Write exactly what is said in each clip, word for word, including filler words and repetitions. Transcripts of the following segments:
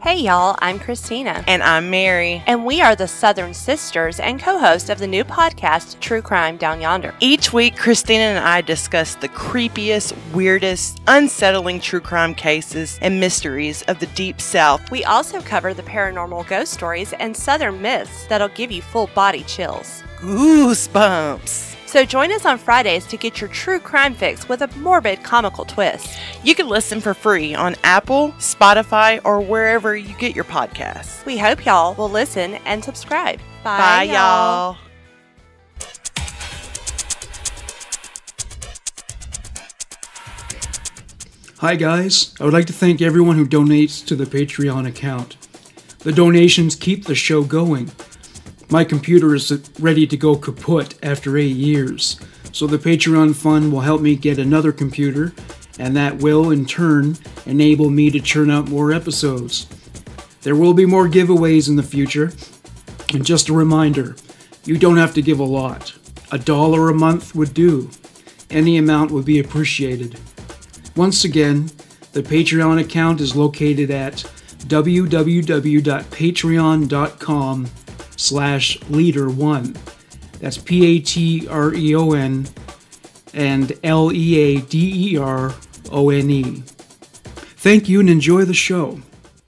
Hey y'all, I'm Christina. And I'm Mary. And we are the Southern Sisters and co-hosts of the new podcast, True Crime Down Yonder. Each week, Christina and I discuss the creepiest, weirdest, unsettling true crime cases and mysteries of the Deep South. We also cover the paranormal ghost stories and Southern myths that'll give you full body chills. Goosebumps. So join us on Fridays to get your true crime fix with a morbid, comical twist. You can listen for free on Apple, Spotify, or wherever you get your podcasts. We hope y'all will listen and subscribe. Bye, Bye y'all. y'all. Hi guys, I would like to thank everyone who donates to the Patreon account. The donations keep the show going. My computer is ready to go kaput after eight years, so the Patreon fund will help me get another computer, and that will, in turn, enable me to churn out more episodes. There will be more giveaways in the future, and just a reminder, you don't have to give a lot. A dollar a month would do. Any amount would be appreciated. Once again, the Patreon account is located at www.patreon.com slash leader one. That's P A T R E O N and L E A D E R O N E. Thank you and enjoy the show.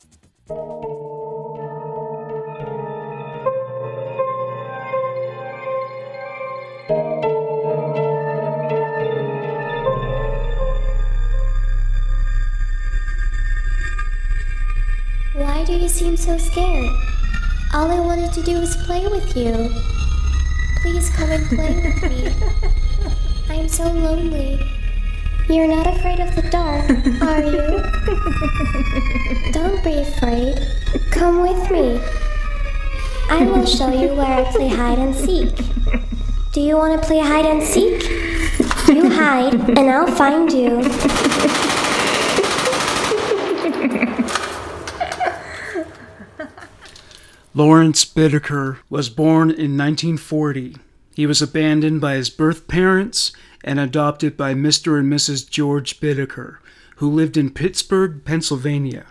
Why do you seem so scared? All I wanted to do was play with you. Please come and play with me. I am so lonely. You're not afraid of the dark, are you? Don't be afraid. Come with me. I will show you where I play hide and seek. Do you want to play hide and seek? You hide, and I'll find you. Lawrence Bittaker was born in nineteen forty. He was abandoned by his birth parents and adopted by Mister and Missus George Bittaker, who lived in Pittsburgh, Pennsylvania.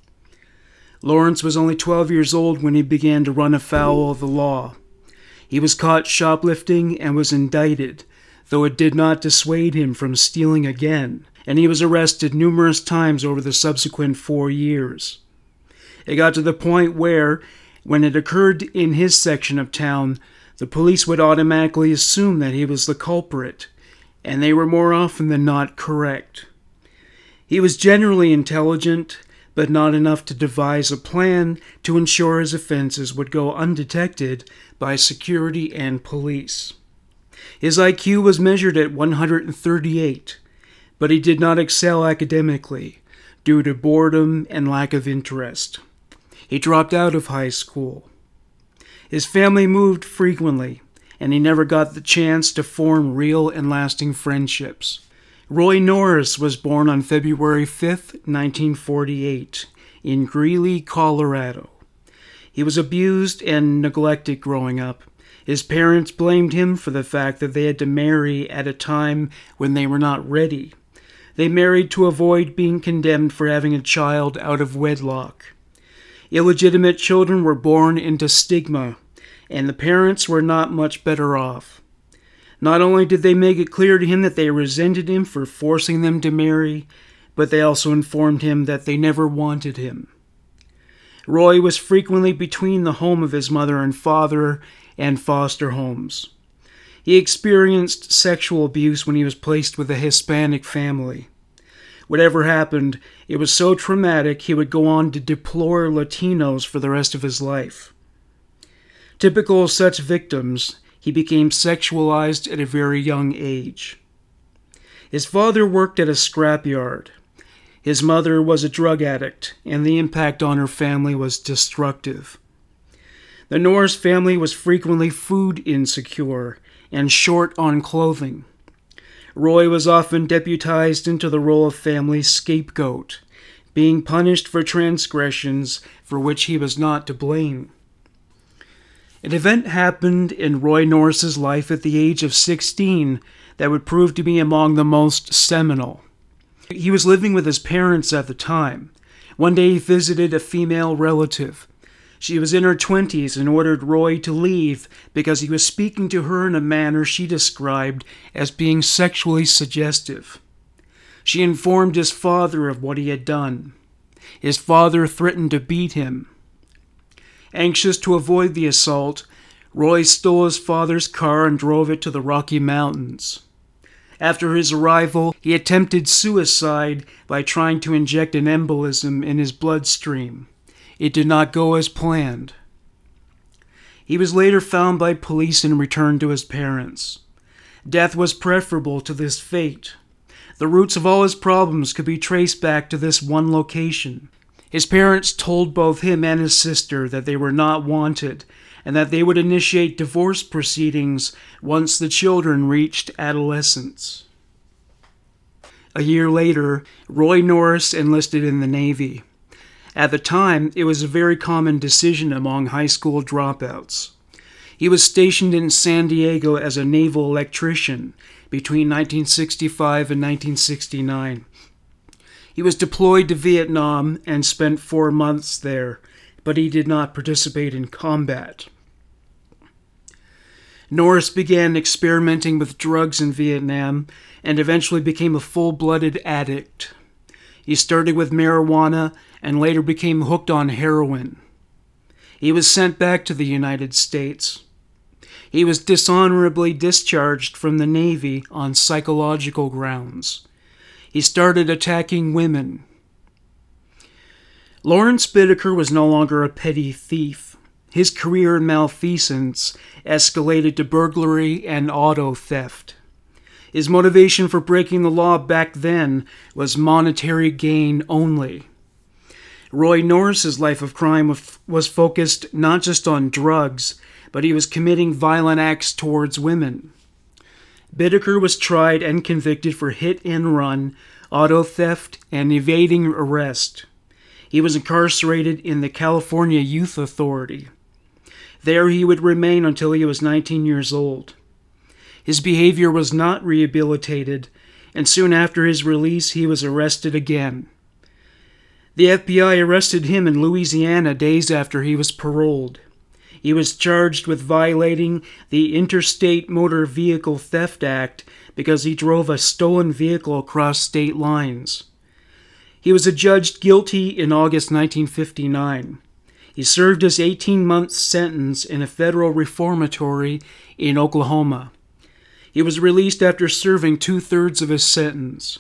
Lawrence was only twelve years old when he began to run afoul of the law. He was caught shoplifting and was indicted, though it did not dissuade him from stealing again, and he was arrested numerous times over the subsequent four years. It got to the point where, when it occurred in his section of town, the police would automatically assume that he was the culprit, and they were more often than not correct. He was generally intelligent, but not enough to devise a plan to ensure his offenses would go undetected by security and police. His I Q was measured at one hundred thirty-eight, but he did not excel academically due to boredom and lack of interest. He dropped out of high school. His family moved frequently, and he never got the chance to form real and lasting friendships. Roy Norris was born on February fifth, nineteen forty-eight, in Greeley, Colorado. He was abused and neglected growing up. His parents blamed him for the fact that they had to marry at a time when they were not ready. They married to avoid being condemned for having a child out of wedlock. Illegitimate children were born into stigma, and the parents were not much better off. Not only did they make it clear to him that they resented him for forcing them to marry, but they also informed him that they never wanted him. Roy was frequently between the home of his mother and father and foster homes. He experienced sexual abuse when he was placed with a Hispanic family. Whatever happened, it was so traumatic he would go on to deplore Latinos for the rest of his life. Typical of such victims, he became sexualized at a very young age. His father worked at a scrapyard. His mother was a drug addict, and the impact on her family was destructive. The Norris family was frequently food insecure and short on clothing. Roy was often deputized into the role of family scapegoat, being punished for transgressions for which he was not to blame. An event happened in Roy Norris's life at the age of sixteen that would prove to be among the most seminal. He was living with his parents at the time. One day he visited a female relative. She was in her twenties and ordered Roy to leave because he was speaking to her in a manner she described as being sexually suggestive. She informed his father of what he had done. His father threatened to beat him. Anxious to avoid the assault, Roy stole his father's car and drove it to the Rocky Mountains. After his arrival, he attempted suicide by trying to inject an embolism in his bloodstream. It did not go as planned. He was later found by police and returned to his parents. Death was preferable to this fate. The roots of all his problems could be traced back to this one location. His parents told both him and his sister that they were not wanted, and that they would initiate divorce proceedings once the children reached adolescence. A year later, Roy Norris enlisted in the Navy. At the time, it was a very common decision among high school dropouts. He was stationed in San Diego as a naval electrician between nineteen sixty-five and nineteen sixty-nine. He was deployed to Vietnam and spent four months there, but he did not participate in combat. Norris began experimenting with drugs in Vietnam and eventually became a full-blooded addict. He started with marijuana and later became hooked on heroin. He was sent back to the United States. He was dishonorably discharged from the Navy on psychological grounds. He started attacking women. Lawrence Bittaker was no longer a petty thief. His career in malfeasance escalated to burglary and auto theft. His motivation for breaking the law back then was monetary gain only. Roy Norris's life of crime was focused not just on drugs, but he was committing violent acts towards women. Bittaker was tried and convicted for hit and run, auto theft, and evading arrest. He was incarcerated in the California Youth Authority. There he would remain until he was nineteen years old. His behavior was not rehabilitated, and soon after his release he was arrested again. The F B I arrested him in Louisiana days after he was paroled. He was charged with violating the Interstate Motor Vehicle Theft Act because he drove a stolen vehicle across state lines. He was adjudged guilty in August nineteen fifty-nine. He served his eighteen-month sentence in a federal reformatory in Oklahoma. He was released after serving two-thirds of his sentence.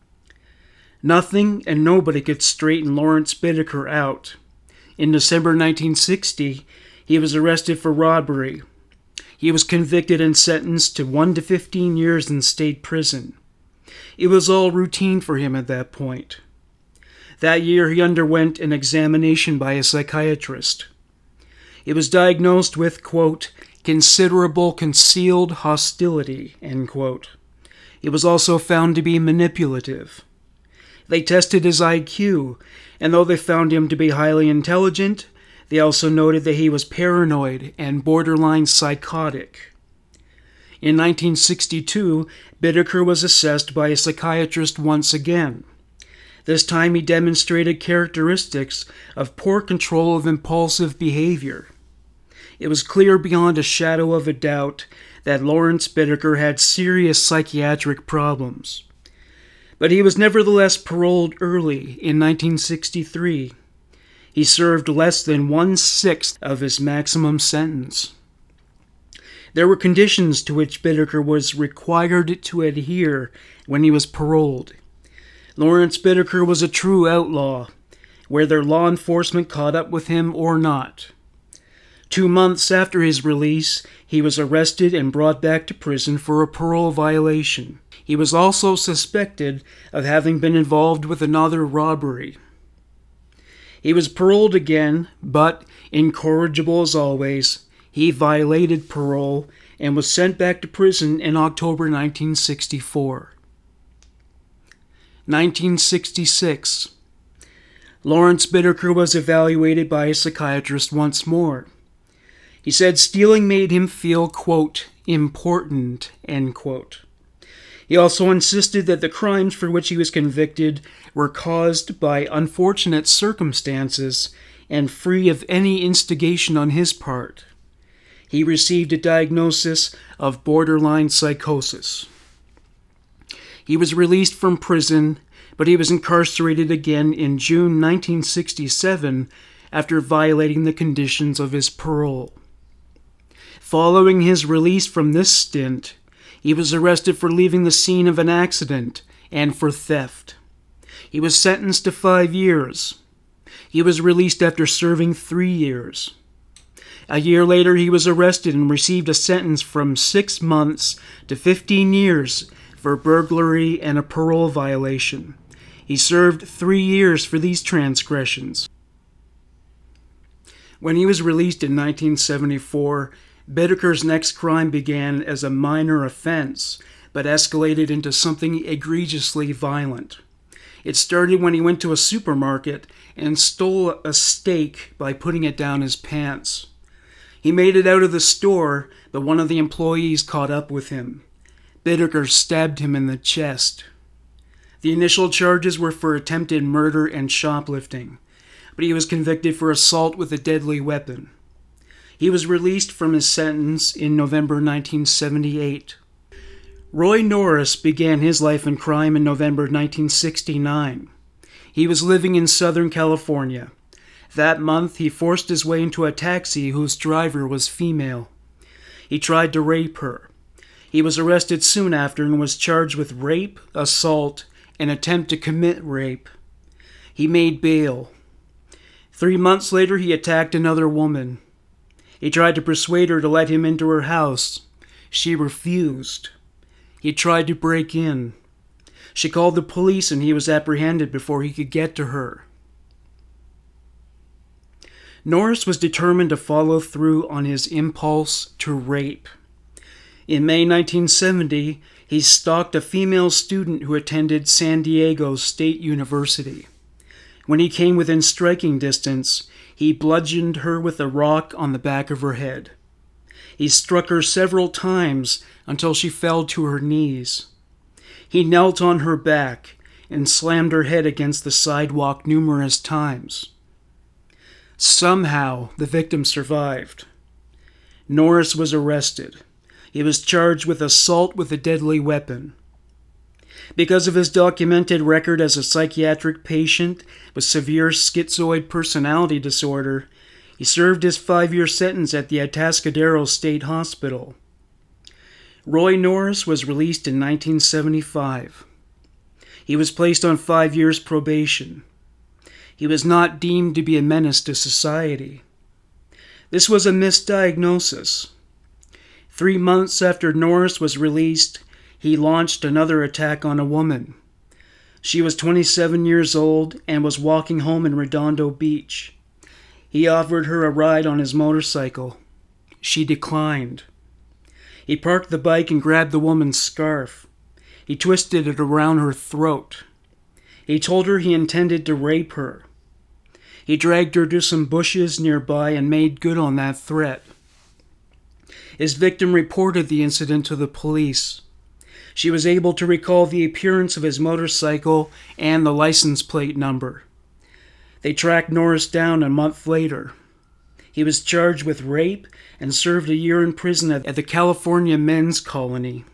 Nothing and nobody could straighten Lawrence Bittaker out. In December nineteen sixty, he was arrested for robbery. He was convicted and sentenced to one to fifteen years in state prison. It was all routine for him at that point. That year he underwent an examination by a psychiatrist. He was diagnosed with, quote, considerable concealed hostility, end quote. He was also found to be manipulative. They tested his I Q, and though they found him to be highly intelligent, they also noted that he was paranoid and borderline psychotic. In nineteen sixty-two, Bittaker was assessed by a psychiatrist once again. This time he demonstrated characteristics of poor control of impulsive behavior. It was clear beyond a shadow of a doubt that Lawrence Bittaker had serious psychiatric problems. But he was nevertheless paroled early in nineteen sixty-three. He served less than one-sixth of his maximum sentence. There were conditions to which Bittaker was required to adhere when he was paroled. Lawrence Bittaker was a true outlaw, whether law enforcement caught up with him or not. Two months after his release, he was arrested and brought back to prison for a parole violation. He was also suspected of having been involved with another robbery. He was paroled again, but, incorrigible as always, he violated parole and was sent back to prison in October nineteen sixty-four. nineteen sixty-six. Lawrence Bittaker was evaluated by a psychiatrist once more. He said stealing made him feel, quote, important, end quote. He also insisted that the crimes for which he was convicted were caused by unfortunate circumstances and free of any instigation on his part. He received a diagnosis of borderline psychosis. He was released from prison, but he was incarcerated again in June nineteen sixty-seven after violating the conditions of his parole. Following his release from this stint, he was arrested for leaving the scene of an accident and for theft. He was sentenced to five years. He was released after serving three years. A year later, he was arrested and received a sentence from six months to fifteen years for burglary and a parole violation. He served three years for these transgressions. When he was released in nineteen seventy-four, Bittaker's next crime began as a minor offense, but escalated into something egregiously violent. It started when he went to a supermarket and stole a steak by putting it down his pants. He made it out of the store, but one of the employees caught up with him. Bittaker stabbed him in the chest. The initial charges were for attempted murder and shoplifting, but he was convicted for assault with a deadly weapon. He was released from his sentence in November nineteen seventy-eight. Roy Norris began his life in crime in November nineteen sixty-nine. He was living in Southern California. That month, he forced his way into a taxi whose driver was female. He tried to rape her. He was arrested soon after and was charged with rape, assault, and attempt to commit rape. He made bail. Three months later, he attacked another woman. He tried to persuade her to let him into her house. She refused. He tried to break in. She called the police and he was apprehended before he could get to her. Norris was determined to follow through on his impulse to rape. In May nineteen seventy, he stalked a female student who attended San Diego State University. When he came within striking distance, he bludgeoned her with a rock on the back of her head. He struck her several times until she fell to her knees. He knelt on her back and slammed her head against the sidewalk numerous times. Somehow, the victim survived. Norris was arrested. He was charged with assault with a deadly weapon. Because of his documented record as a psychiatric patient with severe schizoid personality disorder, he served his five-year sentence at the Atascadero State Hospital. Roy Norris was released in nineteen seventy-five. He was placed on five years probation. He was not deemed to be a menace to society. This was a misdiagnosis. Three months after Norris was released, he launched another attack on a woman. She was twenty-seven years old and was walking home in Redondo Beach. He offered her a ride on his motorcycle. She declined. He parked the bike and grabbed the woman's scarf. He twisted it around her throat. He told her he intended to rape her. He dragged her to some bushes nearby and made good on that threat. His victim reported the incident to the police. She was able to recall the appearance of his motorcycle and the license plate number. They tracked Norris down a month later. He was charged with rape and served a year in prison at the California Men's Colony.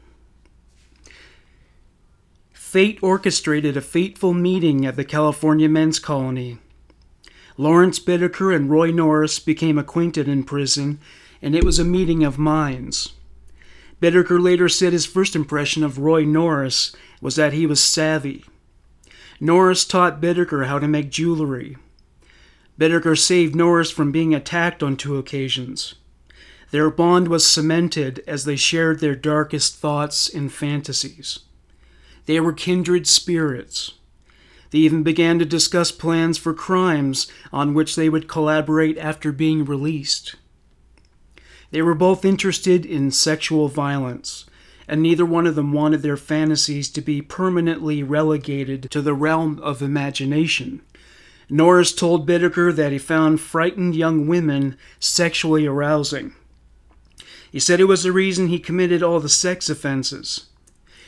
Fate orchestrated a fateful meeting at the California Men's Colony. Lawrence Bittaker and Roy Norris became acquainted in prison, and it was a meeting of minds. Bittaker later said his first impression of Roy Norris was that he was savvy. Norris taught Bittaker how to make jewelry. Bittaker saved Norris from being attacked on two occasions. Their bond was cemented as they shared their darkest thoughts and fantasies. They were kindred spirits. They even began to discuss plans for crimes on which they would collaborate after being released. They were both interested in sexual violence, and neither one of them wanted their fantasies to be permanently relegated to the realm of imagination. Norris told Bittaker that he found frightened young women sexually arousing. He said it was the reason he committed all the sex offenses.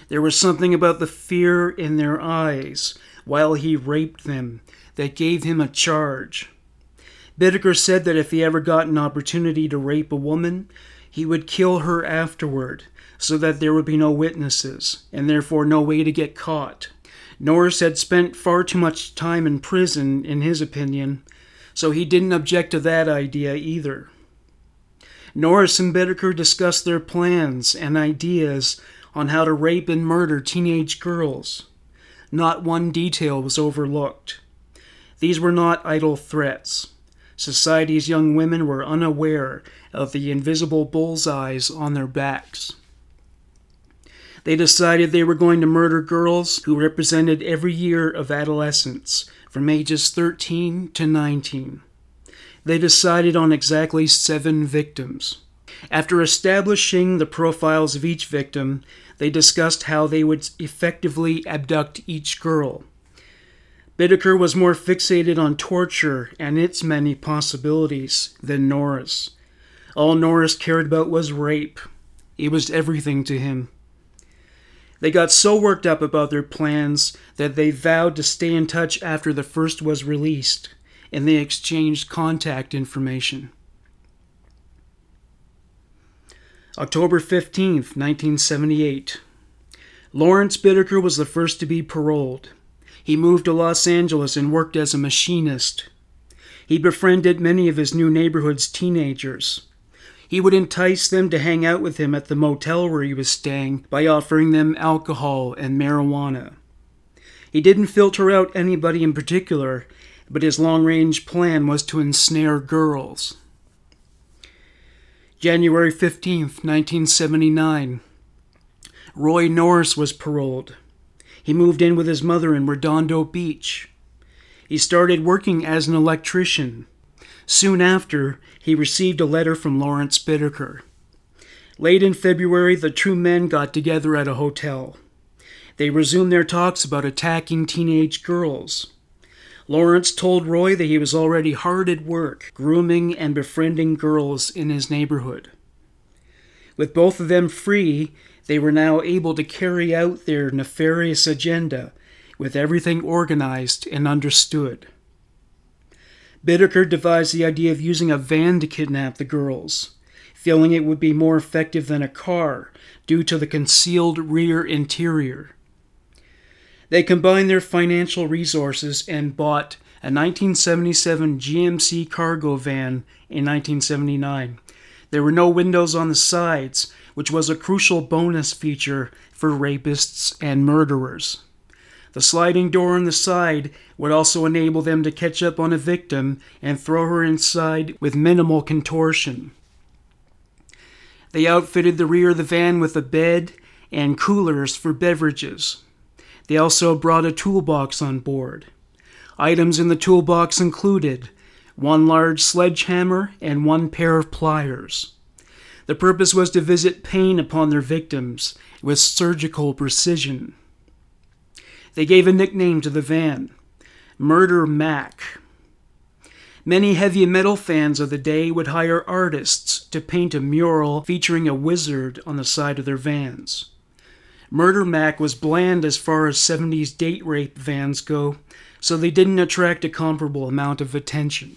There was something about the fear in their eyes while he raped them that gave him a charge. Bittaker said that if he ever got an opportunity to rape a woman, he would kill her afterward so that there would be no witnesses and therefore no way to get caught. Norris had spent far too much time in prison, in his opinion, so he didn't object to that idea either. Norris and Bittaker discussed their plans and ideas on how to rape and murder teenage girls. Not one detail was overlooked. These were not idle threats. Society's young women were unaware of the invisible bullseyes on their backs. They decided they were going to murder girls who represented every year of adolescence, from ages thirteen to nineteen. They decided on exactly seven victims. After establishing the profiles of each victim, they discussed how they would effectively abduct each girl. Bittaker was more fixated on torture and its many possibilities than Norris. All Norris cared about was rape. It was everything to him. They got so worked up about their plans that they vowed to stay in touch after the first was released, and they exchanged contact information. October fifteenth, nineteen seventy-eight. Lawrence Bittaker was the first to be paroled. He moved to Los Angeles and worked as a machinist. He befriended many of his new neighborhood's teenagers. He would entice them to hang out with him at the motel where he was staying by offering them alcohol and marijuana. He didn't filter out anybody in particular, but his long-range plan was to ensnare girls. January fifteenth, nineteen seventy-nine. Roy Norris was paroled. He moved in with his mother in Redondo Beach. He started working as an electrician. Soon after, he received a letter from Lawrence Bittaker. Late in February, the two men got together at a hotel. They resumed their talks about attacking teenage girls. Lawrence told Roy that he was already hard at work, grooming and befriending girls in his neighborhood. With both of them free, they were now able to carry out their nefarious agenda with everything organized and understood. Bittaker devised the idea of using a van to kidnap the girls, feeling it would be more effective than a car due to the concealed rear interior. They combined their financial resources and bought a nineteen seventy-seven G M C cargo van in nineteen seventy-nine. There were no windows on the sides, which was a crucial bonus feature for rapists and murderers. The sliding door on the side would also enable them to catch up on a victim and throw her inside with minimal contortion. They outfitted the rear of the van with a bed and coolers for beverages. They also brought a toolbox on board. Items in the toolbox included one large sledgehammer and one pair of pliers. The purpose was to visit pain upon their victims with surgical precision. They gave a nickname to the van, Murder Mac. Many heavy metal fans of the day would hire artists to paint a mural featuring a wizard on the side of their vans. Murder Mac was bland as far as seventies date rape vans go, so they didn't attract a comparable amount of attention.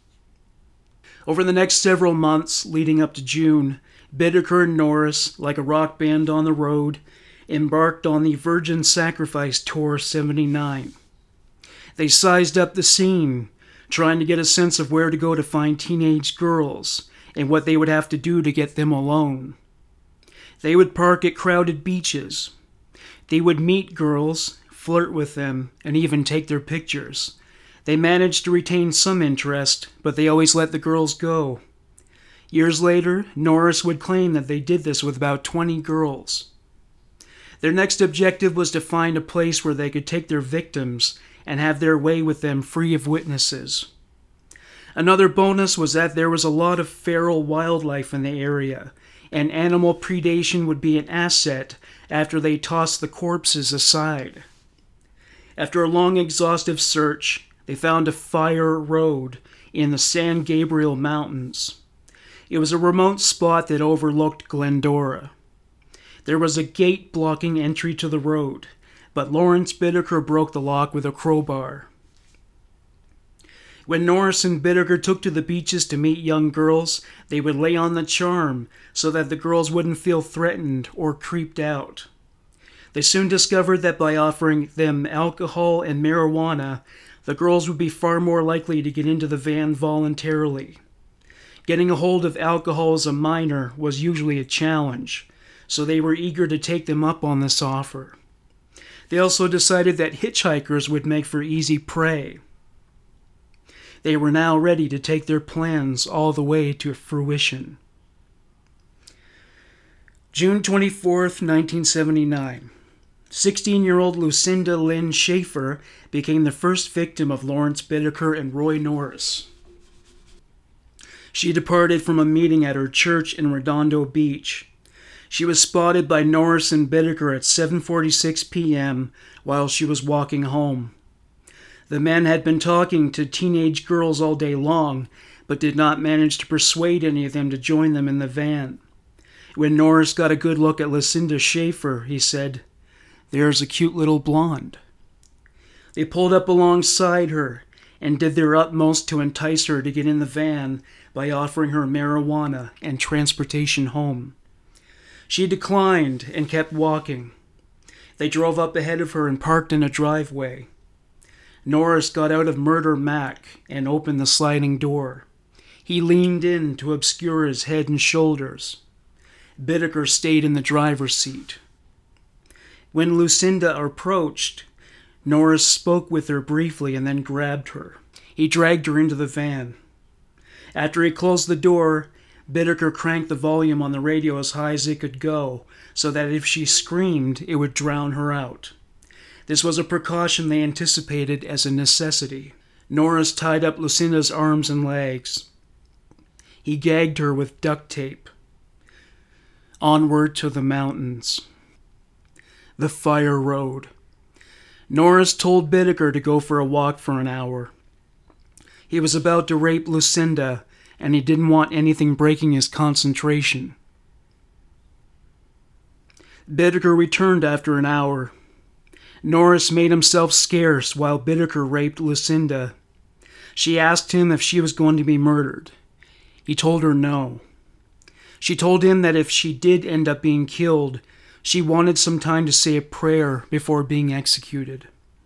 Over the next several months, leading up to June, Bittaker and Norris, like a rock band on the road, embarked on the Virgin Sacrifice Tour seventy-nine. They sized up the scene, trying to get a sense of where to go to find teenage girls and what they would have to do to get them alone. They would park at crowded beaches. They would meet girls, flirt with them, and even take their pictures. They managed to retain some interest, but they always let the girls go. Years later, Norris would claim that they did this with about twenty girls. Their next objective was to find a place where they could take their victims and have their way with them free of witnesses. Another bonus was that there was a lot of feral wildlife in the area, and animal predation would be an asset after they tossed the corpses aside. After a long, exhaustive search, they found a fire road in the San Gabriel Mountains. It was a remote spot that overlooked Glendora. There was a gate blocking entry to the road, but Lawrence Bittaker broke the lock with a crowbar. When Norris and Bittaker took to the beaches to meet young girls, they would lay on the charm so that the girls wouldn't feel threatened or creeped out. They soon discovered that by offering them alcohol and marijuana, the girls would be far more likely to get into the van voluntarily. Getting a hold of alcohol as a minor was usually a challenge, so they were eager to take them up on this offer. They also decided that hitchhikers would make for easy prey. They were now ready to take their plans all the way to fruition. June twenty-fourth, nineteen seventy-nine. sixteen-year-old Lucinda Lynn Schaefer became the first victim of Lawrence Bittaker and Roy Norris. She departed from a meeting at her church in Redondo Beach. She was spotted by Norris and Bittaker at seven forty-six p.m. while she was walking home. The men had been talking to teenage girls all day long, but did not manage to persuade any of them to join them in the van. When Norris got a good look at Lucinda Schaefer, he said, "There's a cute little blonde." They pulled up alongside her and did their utmost to entice her to get in the van by offering her marijuana and transportation home. She declined and kept walking. They drove up ahead of her and parked in a driveway. Norris got out of Murder Mac and opened the sliding door. He leaned in to obscure his head and shoulders. Bittaker stayed in the driver's seat. When Lucinda approached, Norris spoke with her briefly and then grabbed her. He dragged her into the van. After he closed the door, Bittaker cranked the volume on the radio as high as it could go, so that if she screamed, it would drown her out. This was a precaution they anticipated as a necessity. Norris tied up Lucinda's arms and legs. He gagged her with duct tape. Onward to the mountains. The Fire Road. Norris told Bittaker to go for a walk for an hour. He was about to rape Lucinda, and he didn't want anything breaking his concentration. Bittaker returned after an hour. Norris made himself scarce while Bittaker raped Lucinda. She asked him if she was going to be murdered. He told her no. She told him that if she did end up being killed, she wanted some time to say a prayer before being executed.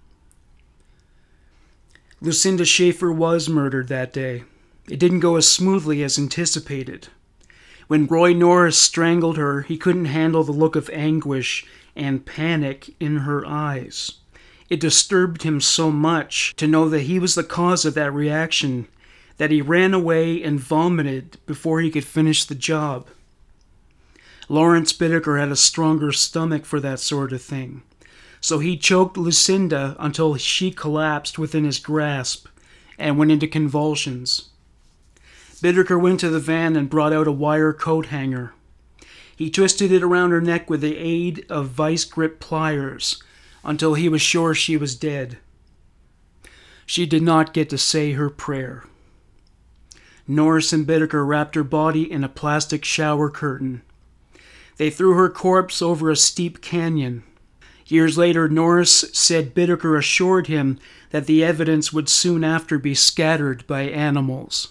Lucinda Schaefer was murdered that day. It didn't go as smoothly as anticipated. When Roy Norris strangled her, he couldn't handle the look of anguish and panic in her eyes. It disturbed him so much to know that he was the cause of that reaction that he ran away and vomited before he could finish the job. Lawrence Bittaker had a stronger stomach for that sort of thing, so he choked Lucinda until she collapsed within his grasp and went into convulsions. Bittaker went to the van and brought out a wire coat hanger. He twisted it around her neck with the aid of vice-grip pliers until he was sure she was dead. She did not get to say her prayer. Norris and Bittaker wrapped her body in a plastic shower curtain. They threw her corpse over a steep canyon. Years later, Norris said Bittaker assured him that the evidence would soon after be scattered by animals.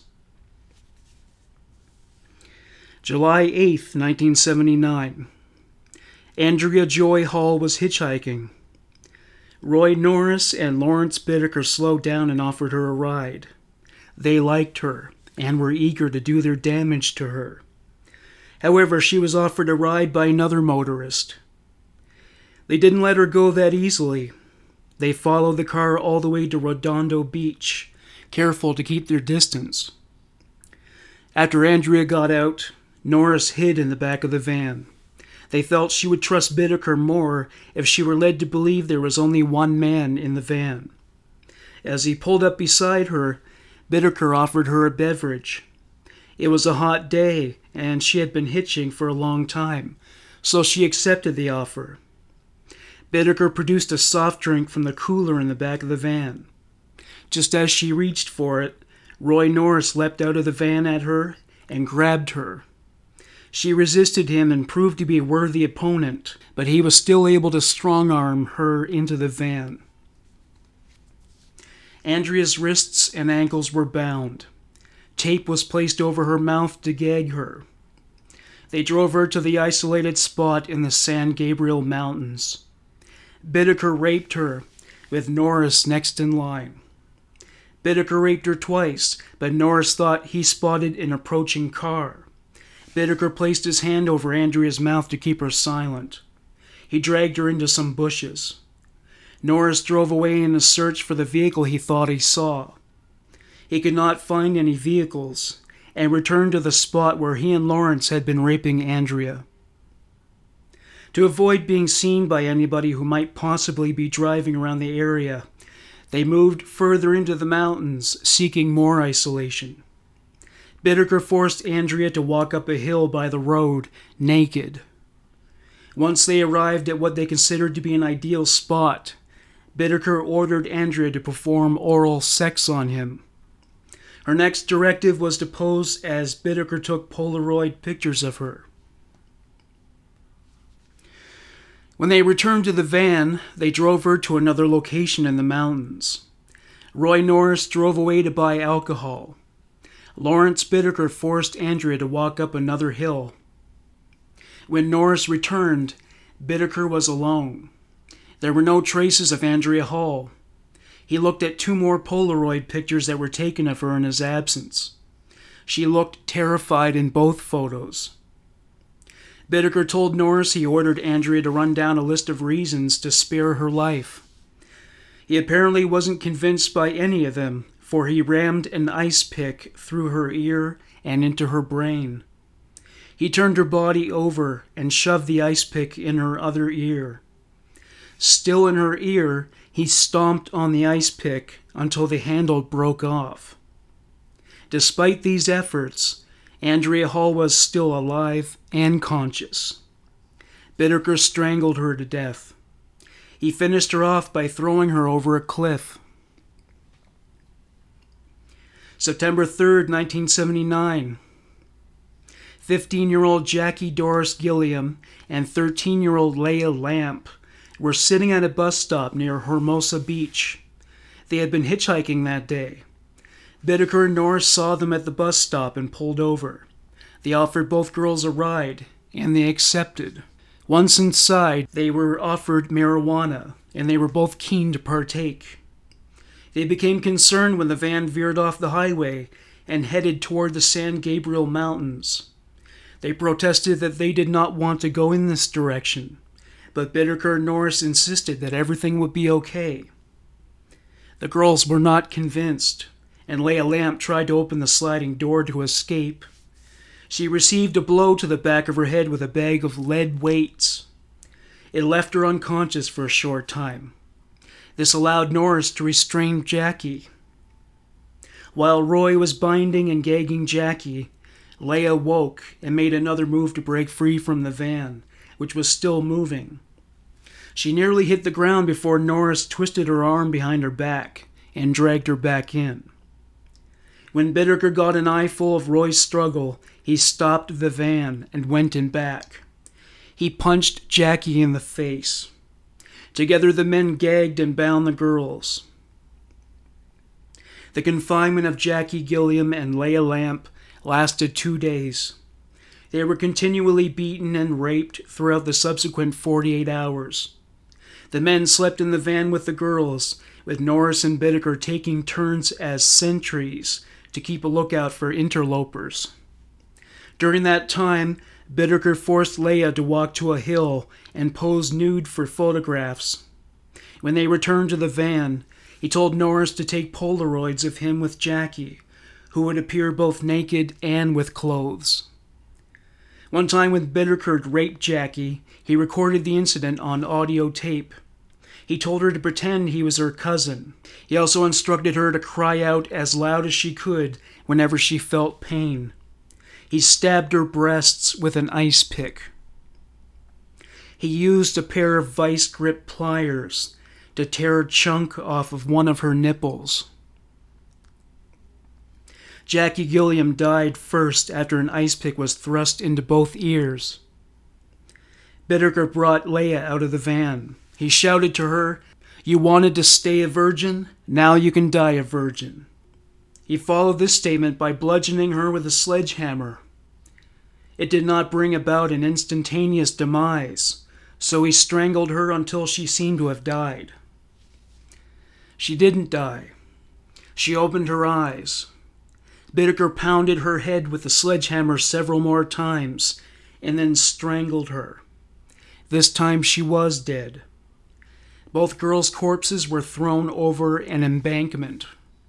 July eighth, nineteen seventy-nine. Andrea Joy Hall was hitchhiking. Roy Norris and Lawrence Bittaker slowed down and offered her a ride. They liked her and were eager to do their damage to her. However, she was offered a ride by another motorist. They didn't let her go that easily. They followed the car all the way to Redondo Beach, careful to keep their distance. After Andrea got out, Norris hid in the back of the van. They felt she would trust Bittaker more if she were led to believe there was only one man in the van. As he pulled up beside her, Bittaker offered her a beverage. It was a hot day, and she had been hitching for a long time, so she accepted the offer. Bittaker produced a soft drink from the cooler in the back of the van. Just as she reached for it, Roy Norris leapt out of the van at her and grabbed her. She resisted him and proved to be a worthy opponent, but he was still able to strong-arm her into the van. Andrea's wrists and ankles were bound. Tape was placed over her mouth to gag her. They drove her to the isolated spot in the San Gabriel Mountains. Bittaker raped her, with Norris next in line. Bittaker raped her twice, but Norris thought he spotted an approaching car. Bittaker placed his hand over Andrea's mouth to keep her silent. He dragged her into some bushes. Norris drove away in a search for the vehicle he thought he saw. He could not find any vehicles, and returned to the spot where he and Lawrence had been raping Andrea. To avoid being seen by anybody who might possibly be driving around the area, they moved further into the mountains, seeking more isolation. Bittaker forced Andrea to walk up a hill by the road, naked. Once they arrived at what they considered to be an ideal spot, Bittaker ordered Andrea to perform oral sex on him. Her next directive was to pose as Bittaker took Polaroid pictures of her. When they returned to the van, they drove her to another location in the mountains. Roy Norris drove away to buy alcohol. Lawrence Bittaker forced Andrea to walk up another hill. When Norris returned, Bittaker was alone. There were no traces of Andrea Hall. He looked at two more Polaroid pictures that were taken of her in his absence. She looked terrified in both photos. Bittaker told Norris he ordered Andrea to run down a list of reasons to spare her life. He apparently wasn't convinced by any of them, for he rammed an ice pick through her ear and into her brain. He turned her body over and shoved the ice pick in her other ear. Still in her ear, he stomped on the ice pick until the handle broke off. Despite these efforts, Andrea Hall was still alive and conscious. Bittaker strangled her to death. He finished her off by throwing her over a cliff. September third, nineteen seventy-nine. fifteen-year-old Jackie Doris Gilliam and thirteen-year-old Leah Lamp were sitting at a bus stop near Hermosa Beach. They had been hitchhiking that day. Bittaker and Norris saw them at the bus stop and pulled over. They offered both girls a ride, and they accepted. Once inside, they were offered marijuana, and they were both keen to partake. They became concerned when the van veered off the highway and headed toward the San Gabriel Mountains. They protested that they did not want to go in this direction, but Bittaker and Norris insisted that everything would be okay. The girls were not convinced, and Leah Lamp tried to open the sliding door to escape. She received a blow to the back of her head with a bag of lead weights. It left her unconscious for a short time. This allowed Norris to restrain Jackie. While Roy was binding and gagging Jackie, Leah woke and made another move to break free from the van, which was still moving. She nearly hit the ground before Norris twisted her arm behind her back and dragged her back in. When Bittaker got an eyeful of Roy's struggle, he stopped the van and went in back. He punched Jackie in the face. Together the men gagged and bound the girls. The confinement of Jackie Gilliam and Leah Lamp lasted two days. They were continually beaten and raped throughout the subsequent forty-eight hours. The men slept in the van with the girls, with Norris and Bittaker taking turns as sentries to keep a lookout for interlopers. During that time, Bittaker forced Leah to walk to a hill and pose nude for photographs. When they returned to the van, he told Norris to take Polaroids of him with Jackie, who would appear both naked and with clothes. One time when Bittaker raped Jackie, he recorded the incident on audio tape. He told her to pretend he was her cousin. He also instructed her to cry out as loud as she could whenever she felt pain. He stabbed her breasts with an ice pick. He used a pair of vice-grip pliers to tear a chunk off of one of her nipples. Jackie Gilliam died first after an ice pick was thrust into both ears. Bittaker brought Leah out of the van. He shouted to her, "You wanted to stay a virgin? Now you can die a virgin." He followed this statement by bludgeoning her with a sledgehammer. It did not bring about an instantaneous demise, so he strangled her until she seemed to have died. She didn't die. She opened her eyes. Bittaker pounded her head with the sledgehammer several more times, and then strangled her. This time she was dead. Both girls' corpses were thrown over an embankment.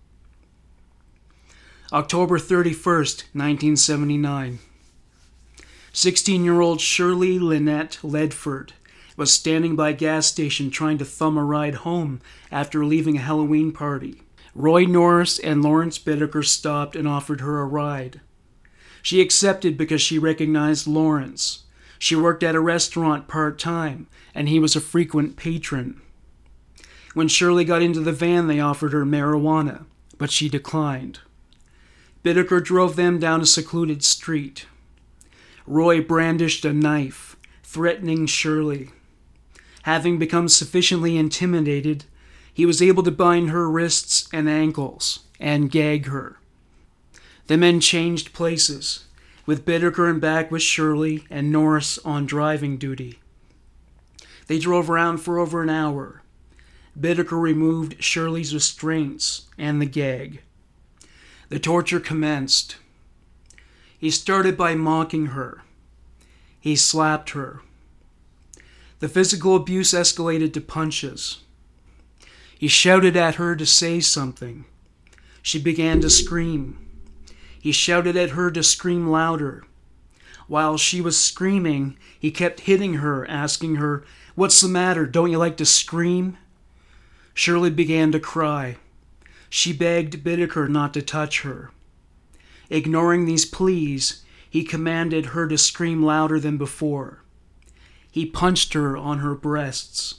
October thirty-first, nineteen seventy-nine. sixteen-year-old Shirley Lynette Ledford was standing by a gas station trying to thumb a ride home after leaving a Halloween party. Roy Norris and Lawrence Bittaker stopped and offered her a ride. She accepted because she recognized Lawrence. She worked at a restaurant part-time, and he was a frequent patron. When Shirley got into the van, they offered her marijuana, but she declined. Bittaker drove them down a secluded street. Roy brandished a knife, threatening Shirley. Having become sufficiently intimidated, he was able to bind her wrists and ankles and gag her. The men changed places, with Bittaker in back with Shirley and Norris on driving duty. They drove around for over an hour. Bittaker removed Shirley's restraints and the gag. The torture commenced. He started by mocking her. He slapped her. The physical abuse escalated to punches. He shouted at her to say something. She began to scream. He shouted at her to scream louder. While she was screaming, he kept hitting her, asking her, "What's the matter? Don't you like to scream?" Shirley began to cry. She begged Bittaker not to touch her. Ignoring these pleas, he commanded her to scream louder than before. He punched her on her breasts.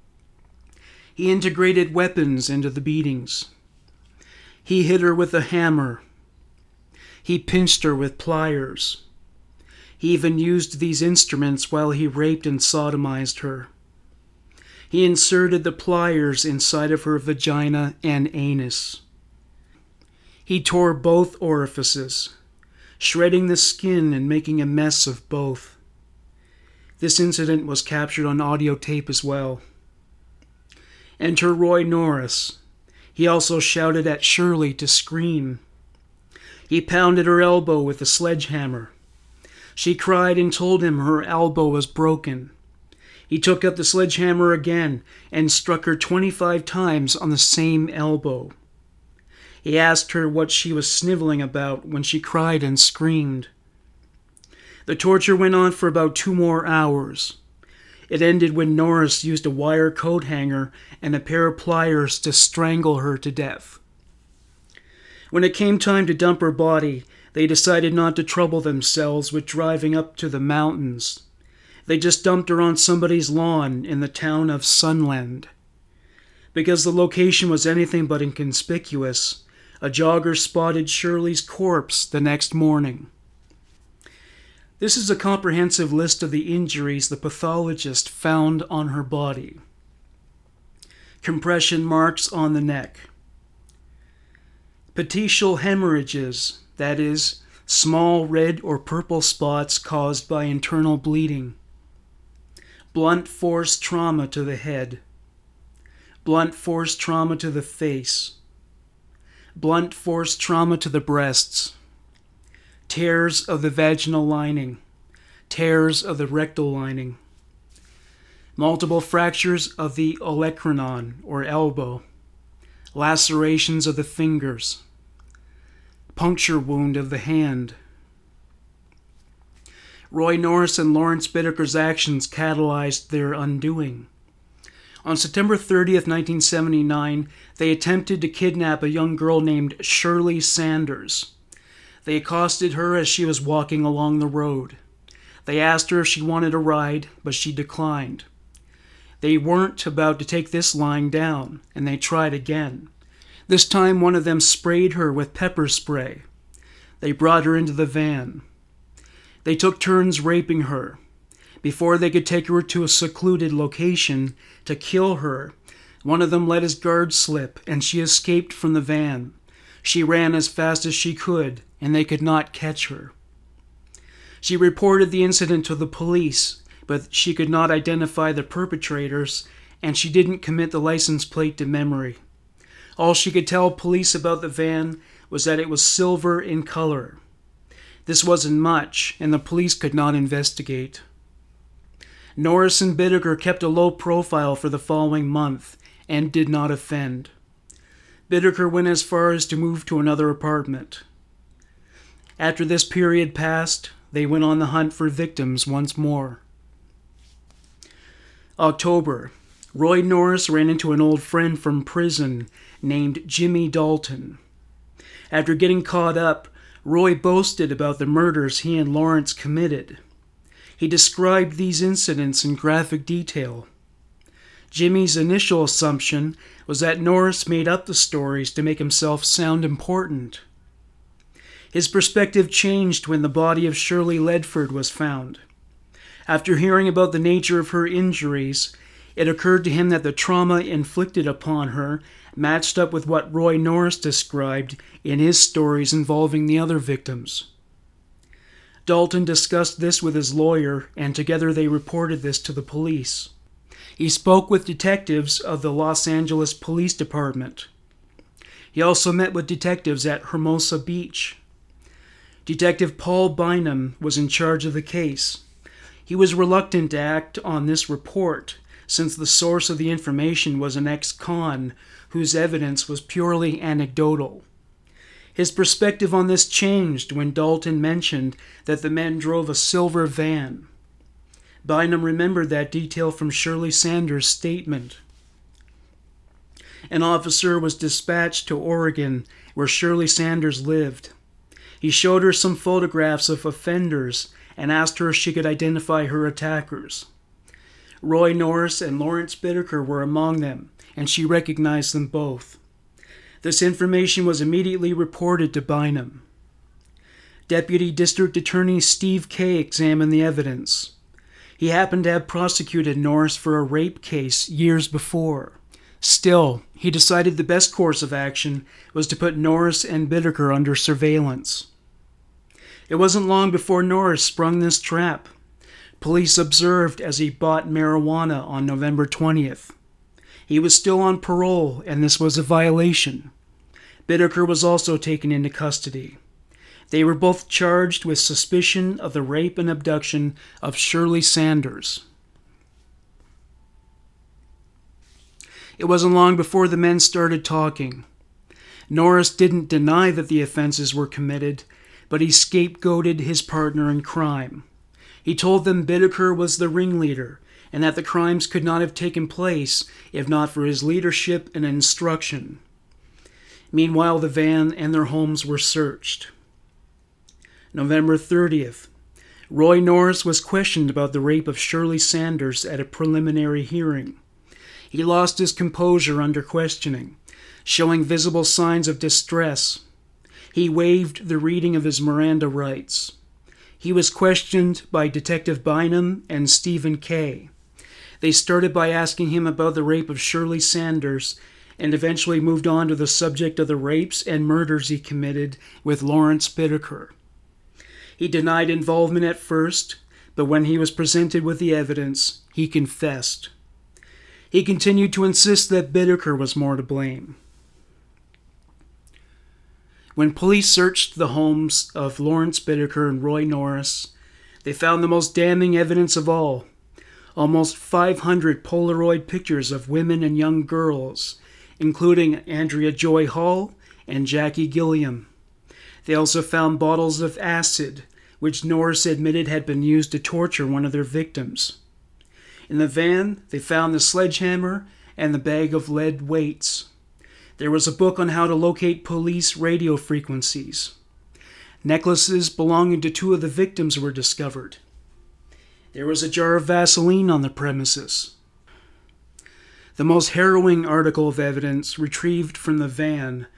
He integrated weapons into the beatings. He hit her with a hammer. He pinched her with pliers. He even used these instruments while he raped and sodomized her. He inserted the pliers inside of her vagina and anus. He tore both orifices, shredding the skin and making a mess of both. This incident was captured on audio tape as well. Enter Roy Norris. He also shouted at Shirley to scream. He pounded her elbow with a sledgehammer. She cried and told him her elbow was broken. He took up the sledgehammer again and struck her twenty-five times on the same elbow. He asked her what she was sniveling about when she cried and screamed. The torture went on for about two more hours. It ended when Norris used a wire coat hanger and a pair of pliers to strangle her to death. When it came time to dump her body, they decided not to trouble themselves with driving up to the mountains. They just dumped her on somebody's lawn in the town of Sunland. Because the location was anything but inconspicuous, a jogger spotted Shirley's corpse the next morning. This is a comprehensive list of the injuries the pathologist found on her body. Compression marks on the neck. Petechial hemorrhages, that is, small red or purple spots caused by internal bleeding. Blunt force trauma to the head. Blunt force trauma to the face. Blunt force trauma to the breasts. Tears of the vaginal lining. Tears of the rectal lining. Multiple fractures of the olecranon, or elbow. Lacerations of the fingers. Puncture wound of the hand. Roy Norris and Lawrence Bittaker's actions catalyzed their undoing. On September thirtieth, nineteen seventy-nine, they attempted to kidnap a young girl named Shirley Sanders. They accosted her as she was walking along the road. They asked her if she wanted a ride, but she declined. They weren't about to take this lying down, and they tried again. This time one of them sprayed her with pepper spray. They brought her into the van. They took turns raping her. Before they could take her to a secluded location to kill her, one of them let his guard slip, and she escaped from the van. She ran as fast as she could, and they could not catch her. She reported the incident to the police, but she could not identify the perpetrators, and she didn't commit the license plate to memory. All she could tell police about the van was that it was silver in color. This wasn't much, and the police could not investigate. Norris and Bittaker kept a low profile for the following month and did not offend. Bittaker went as far as to move to another apartment. After this period passed, they went on the hunt for victims once more. October. Roy Norris ran into an old friend from prison named Jimmy Dalton. After getting caught up, Roy boasted about the murders he and Lawrence committed. He described these incidents in graphic detail. Jimmy's initial assumption was that Norris made up the stories to make himself sound important. His perspective changed when the body of Shirley Ledford was found. After hearing about the nature of her injuries, it occurred to him that the trauma inflicted upon her matched up with what Roy Norris described in his stories involving the other victims. Dalton discussed this with his lawyer, and together they reported this to the police. He spoke with detectives of the Los Angeles Police Department. He also met with detectives at Hermosa Beach. Detective Paul Bynum was in charge of the case. He was reluctant to act on this report, since the source of the information was an ex-con whose evidence was purely anecdotal. His perspective on this changed when Dalton mentioned that the men drove a silver van. Bynum remembered that detail from Shirley Sanders' statement. An officer was dispatched to Oregon, where Shirley Sanders lived. He showed her some photographs of offenders and asked her if she could identify her attackers. Roy Norris and Lawrence Bittaker were among them, and she recognized them both. This information was immediately reported to Bynum. Deputy District Attorney Steve Kay examined the evidence. He happened to have prosecuted Norris for a rape case years before. Still, he decided the best course of action was to put Norris and Bittaker under surveillance. It wasn't long before Norris sprung this trap. Police observed as he bought marijuana on November twentieth. He was still on parole, and this was a violation. Bittaker was also taken into custody. They were both charged with suspicion of the rape and abduction of Shirley Sanders. It wasn't long before the men started talking. Norris didn't deny that the offenses were committed, but he scapegoated his partner in crime. He told them Bittaker was the ringleader, and that the crimes could not have taken place if not for his leadership and instruction. Meanwhile, the van and their homes were searched. November thirtieth. Roy Norris was questioned about the rape of Shirley Sanders at a preliminary hearing. He lost his composure under questioning, showing visible signs of distress. He waived the reading of his Miranda rights. He was questioned by Detective Bynum and Stephen Kay. They started by asking him about the rape of Shirley Sanders and eventually moved on to the subject of the rapes and murders he committed with Lawrence Bittaker. He denied involvement at first, but when he was presented with the evidence, he confessed. He continued to insist that Bittaker was more to blame. When police searched the homes of Lawrence Bittaker and Roy Norris, they found the most damning evidence of all. Almost five hundred Polaroid pictures of women and young girls, including Andrea Joy Hall and Jackie Gilliam. They also found bottles of acid, which Norris admitted had been used to torture one of their victims. In the van, they found the sledgehammer and the bag of lead weights. There was a book on how to locate police radio frequencies. Necklaces belonging to two of the victims were discovered. There was a jar of Vaseline on the premises. The most harrowing article of evidence retrieved from the van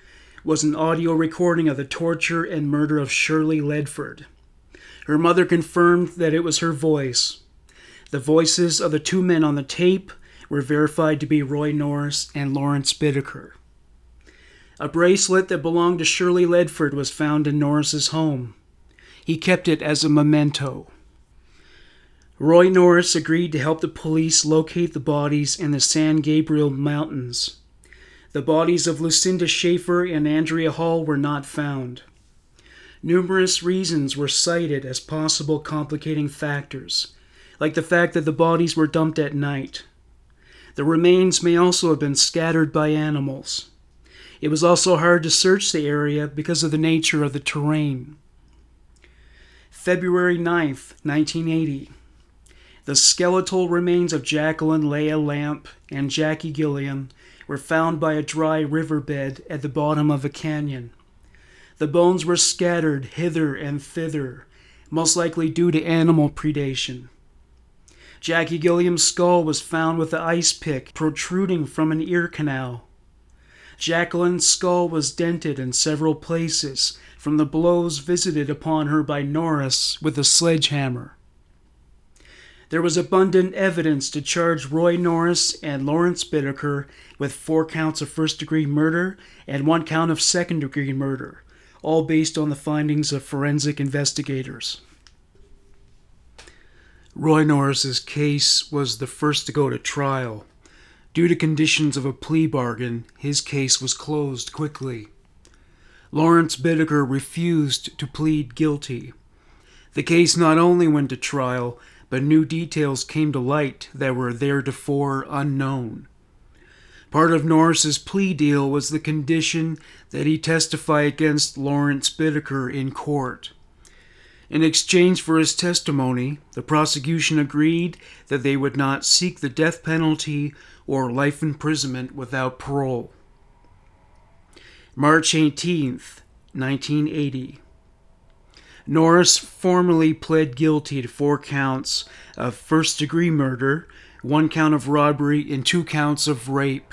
was an audio recording of the torture and murder of Shirley Ledford. Her mother confirmed that it was her voice. The voices of the two men on the tape were verified to be Roy Norris and Lawrence Bittaker. A bracelet that belonged to Shirley Ledford was found in Norris's home. He kept it as a memento. Roy Norris agreed to help the police locate the bodies in the San Gabriel Mountains. The bodies of Lucinda Schaefer and Andrea Hall were not found. Numerous reasons were cited as possible complicating factors, like the fact that the bodies were dumped at night. The remains may also have been scattered by animals. It was also hard to search the area because of the nature of the terrain. February ninth, nineteen eighty. The skeletal remains of Jacqueline Leah Lamp and Jackie Gilliam were found by a dry riverbed at the bottom of a canyon. The bones were scattered hither and thither, most likely due to animal predation. Jackie Gilliam's skull was found with the ice pick protruding from an ear canal. Jacqueline's skull was dented in several places from the blows visited upon her by Norris with a sledgehammer. There was abundant evidence to charge Roy Norris and Lawrence Bittaker with four counts of first-degree murder and one count of second-degree murder, all based on the findings of forensic investigators. Roy Norris's case was the first to go to trial. Due to conditions of a plea bargain, his case was closed quickly. Lawrence Bittaker refused to plead guilty. The case not only went to trial, but new details came to light that were theretofore unknown. Part of Norris's plea deal was the condition that he testify against Lawrence Bittaker in court. In exchange for his testimony, the prosecution agreed that they would not seek the death penalty or life imprisonment without parole. March eighteenth, nineteen eighty. Norris formally pled guilty to four counts of first-degree murder, one count of robbery, and two counts of rape.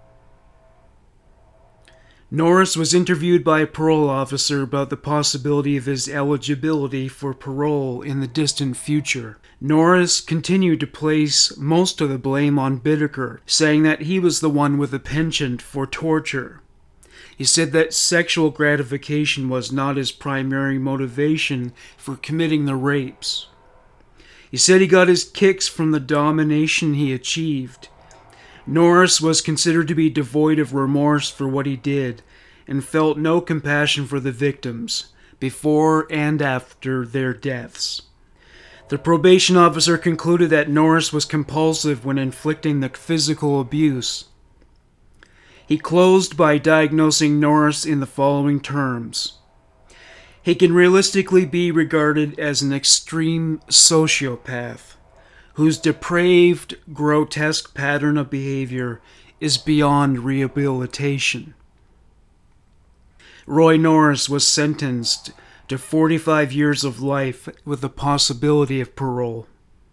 Norris was interviewed by a parole officer about the possibility of his eligibility for parole in the distant future. Norris continued to place most of the blame on Bittaker, saying that he was the one with a penchant for torture. He said that sexual gratification was not his primary motivation for committing the rapes. He said he got his kicks from the domination he achieved. Norris was considered to be devoid of remorse for what he did and felt no compassion for the victims, before and after their deaths. The probation officer concluded that Norris was compulsive when inflicting the physical abuse. He closed by diagnosing Norris in the following terms. He can realistically be regarded as an extreme sociopath, whose depraved, grotesque pattern of behavior is beyond rehabilitation. Roy Norris was sentenced to forty-five years of life with the possibility of parole.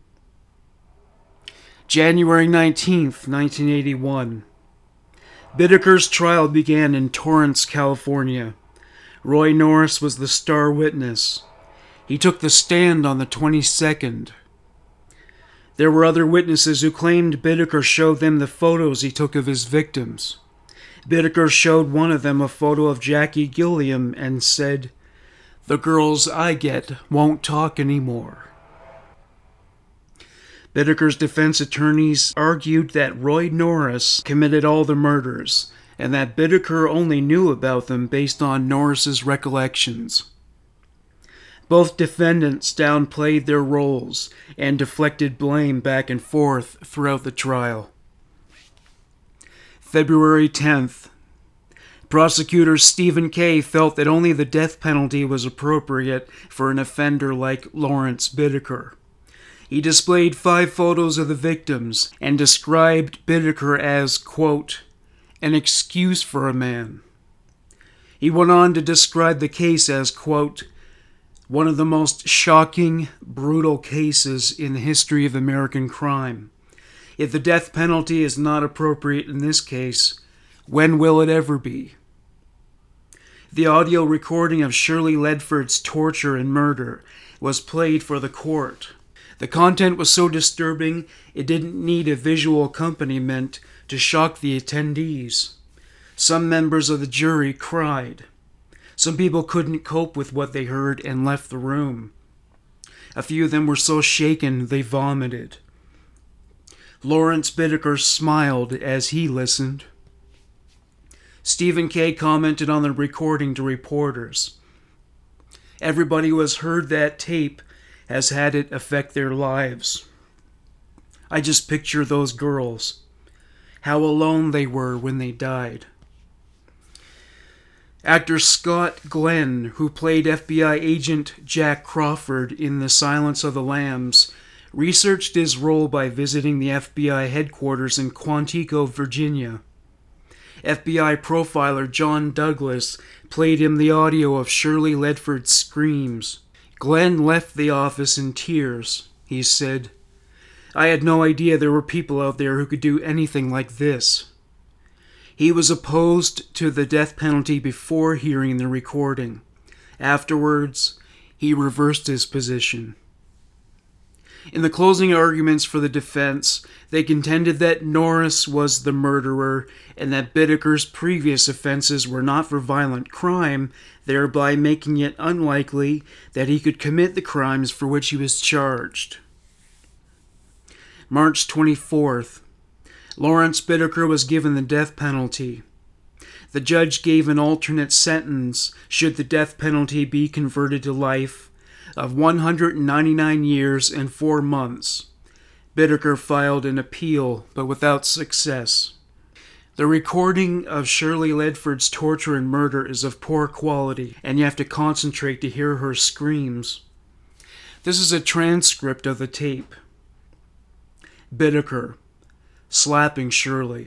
January nineteenth, nineteen eighty-one. Bittaker's trial began in Torrance, California. Roy Norris was the star witness. He took the stand on the twenty-second. There were other witnesses who claimed Bittaker showed them the photos he took of his victims. Bittaker showed one of them a photo of Jackie Gilliam and said, "The girls I get won't talk anymore." Bittaker's defense attorneys argued that Roy Norris committed all the murders, and that Bittaker only knew about them based on Norris's recollections. Both defendants downplayed their roles and deflected blame back and forth throughout the trial. February tenth. Prosecutor Stephen Kay felt that only the death penalty was appropriate for an offender like Lawrence Bittaker. He displayed five photos of the victims and described Bittaker as, quote, an excuse for a man. He went on to describe the case as, quote, one of the most shocking, brutal cases in the history of American crime. If the death penalty is not appropriate in this case, when will it ever be? The audio recording of Shirley Ledford's torture and murder was played for the court. The content was so disturbing, it didn't need a visual accompaniment to shock the attendees. Some members of the jury cried. Some people couldn't cope with what they heard and left the room. A few of them were so shaken they vomited. Lawrence Bittaker smiled as he listened. Stephen Kay commented on the recording to reporters. Everybody who has heard that tape has had it affect their lives. I just picture those girls, how alone they were when they died. Actor Scott Glenn, who played F B I agent Jack Crawford in The Silence of the Lambs, researched his role by visiting the F B I headquarters in Quantico, Virginia. F B I profiler John Douglas played him the audio of Shirley Ledford's screams. Glenn left the office in tears. He said, "I had no idea there were people out there who could do anything like this." He was opposed to the death penalty before hearing the recording. Afterwards, he reversed his position. In the closing arguments for the defense, they contended that Norris was the murderer and that Bittaker's previous offenses were not for violent crime, thereby making it unlikely that he could commit the crimes for which he was charged. March twenty-fourth. Lawrence Bittaker was given the death penalty. The judge gave an alternate sentence, should the death penalty be converted to life, of one hundred ninety-nine years and four months. Bittaker filed an appeal, but without success. The recording of Shirley Ledford's torture and murder is of poor quality, and you have to concentrate to hear her screams. This is a transcript of the tape. Bittaker, slapping Shirley.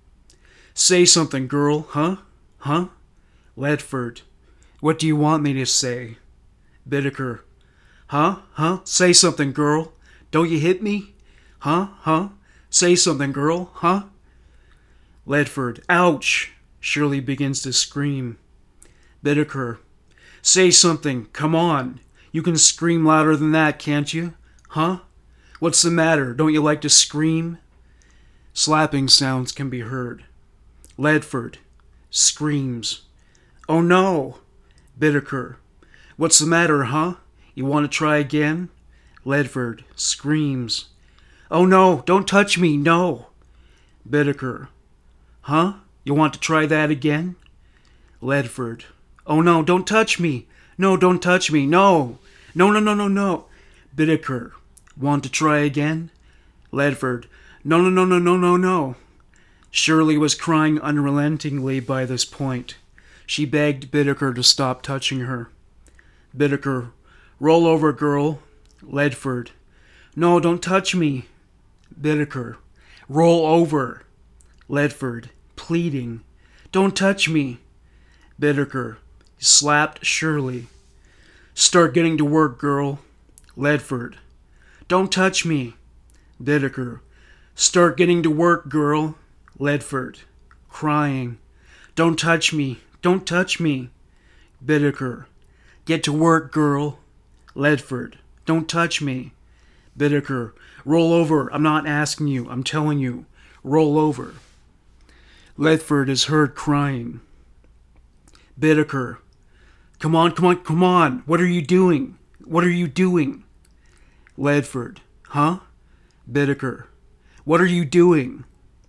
"Say something, girl, huh? Huh?" Ledford, "What do you want me to say?" Bittaker, "Huh? Huh? Say something, girl. Don't you hit me? Huh? Huh? Say something, girl, huh?" Ledford, "Ouch!" Shirley begins to scream. Bittaker, "Say something, come on. You can scream louder than that, can't you? Huh? What's the matter? Don't you like to scream?" Slapping sounds can be heard. Ledford screams, "Oh no!" Bittaker, "What's the matter, huh? You want to try again?" Ledford screams, "Oh no, don't touch me, no!" Bittaker, "Huh? You want to try that again?" Ledford, "Oh no, don't touch me! No, don't touch me, no! No, no, no, no, no!" Bittaker, "Want to try again?" Ledford, "No, no, no, no, no, no, no." Shirley was crying unrelentingly by this point. She begged Bittaker to stop touching her. Bittaker, "Roll over, girl." Ledford, "No, don't touch me." Bittaker, "Roll over." Ledford, pleading, "Don't touch me." Bittaker slapped Shirley. "Start getting to work, girl." Ledford, "Don't touch me." Bittaker, "Start getting to work, girl." Ledford, crying, "Don't touch me, don't touch me." Bittaker, "Get to work, girl." Ledford, "Don't touch me." Bittaker, "Roll over, I'm not asking you, I'm telling you. Roll over." Ledford is heard crying. Bittaker, "Come on, come on, come on, what are you doing? What are you doing?" Ledford, "Huh?" Bittaker, "What are you doing?"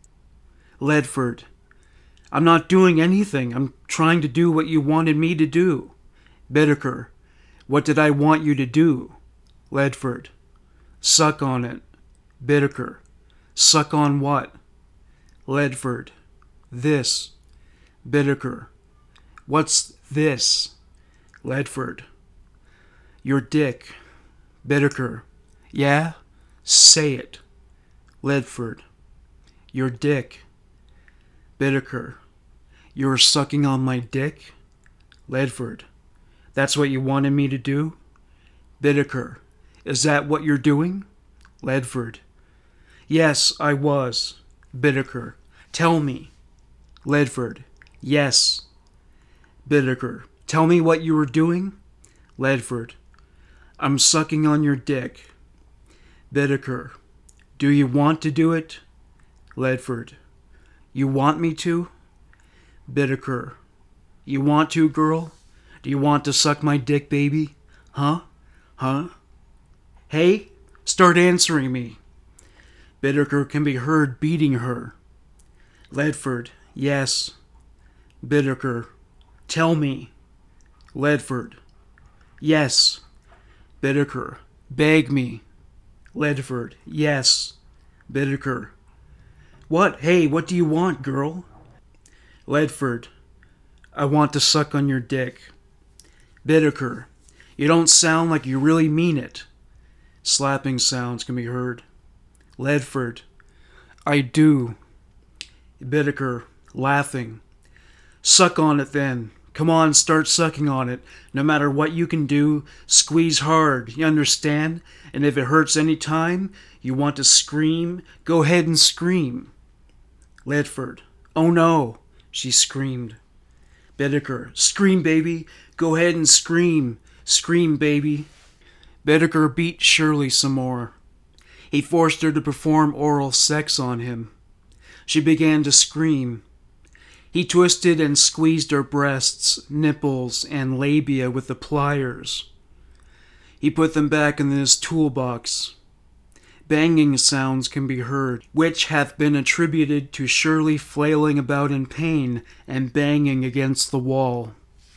Ledford, "I'm not doing anything. I'm trying to do what you wanted me to do." Bittaker, "What did I want you to do?" Ledford, "Suck on it." Bittaker, "Suck on what?" Ledford, "This." Bittaker, "What's this?" Ledford, "Your dick." Bittaker, "Yeah? Say it." Ledford, "Your dick." Bittaker, "You're sucking on my dick?" Ledford, "That's what you wanted me to do?" Bittaker, "Is that what you're doing?" Ledford, "Yes, I was." Bittaker, "Tell me." Ledford, "Yes." Bittaker, tell me what you were doing? Ledford, I'm sucking on your dick. Bittaker, do you want to do it? Ledford, you want me to? Bittaker, you want to, girl? Do you want to suck my dick, baby? Huh? Huh? Hey, start answering me. Bittaker can be heard beating her. Ledford, yes. Bittaker, tell me. Ledford, yes. Bittaker, beg me. Ledford, yes. Bittaker, what? Hey, what do you want, girl? Ledford, I want to suck on your dick. Bittaker, you don't sound like you really mean it. Slapping sounds can be heard. Ledford, I do. Bittaker, laughing. Suck on it then. Come on, start sucking on it. No matter what you can do, squeeze hard, you understand? And if it hurts any time, you want to scream, go ahead and scream. Ledford, oh no, she screamed. Bittaker, scream, baby. Go ahead and scream. Scream, baby. Bittaker beat Shirley some more. He forced her to perform oral sex on him. She began to scream. He twisted and squeezed her breasts, nipples, and labia with the pliers. He put them back in his toolbox. Banging sounds can be heard, which have been attributed to Shirley flailing about in pain and banging against the wall.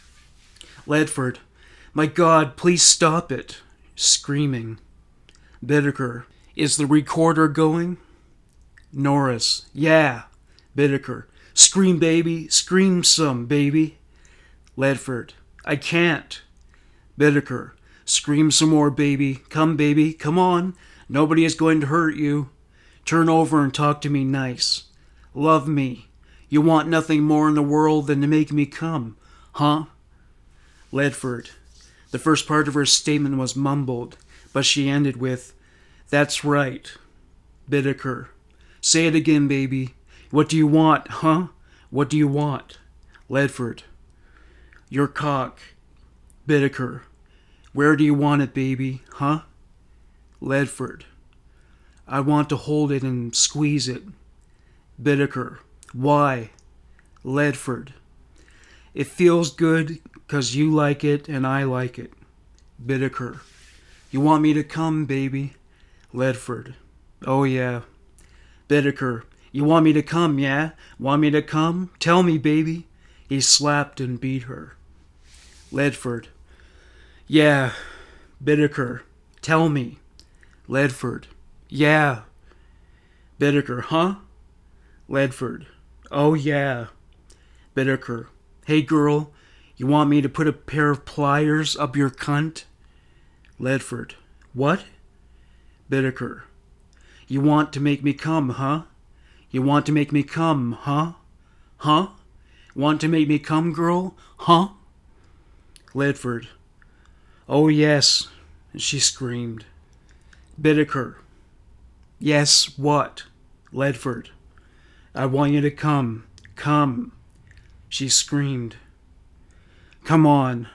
Ledford, my God, please stop it. Screaming. Bittaker, is the recorder going? Norris, yeah. Bittaker, scream, baby, scream some, baby. Ledford, I can't. Bittaker, scream some more, baby. Come, baby, come on. Nobody is going to hurt you. Turn over and talk to me nice. Love me. You want nothing more in the world than to make me come, huh? Ledford, the first part of her statement was mumbled, but she ended with, that's right. Bittaker, say it again, baby. What do you want, huh? What do you want? Ledford, your cock. Bittaker, where do you want it, baby, huh? Ledford, I want to hold it and squeeze it. Bittaker, why? Ledford, it feels good because you like it and I like it. Bittaker, you want me to come, baby? Ledford, oh yeah. Bittaker, you want me to come, yeah? Want me to come? Tell me, baby. He slapped and beat her. Ledford, yeah. Bittaker, tell me. Ledford, yeah. Bittaker, huh? Ledford, oh yeah. Bittaker, hey girl, you want me to put a pair of pliers up your cunt? Ledford, what? Bittaker, you want to make me come, huh? You want to make me come, huh? Huh? Want to make me come, girl? Huh? Ledford, oh yes, and she screamed. Bittaker, yes, what? Ledford, I want you to come, come. She screamed. Come on.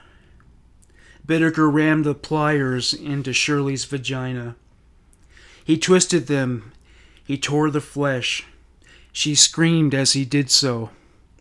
Bittaker rammed the pliers into Shirley's vagina. He twisted them. He tore the flesh. She screamed as he did so.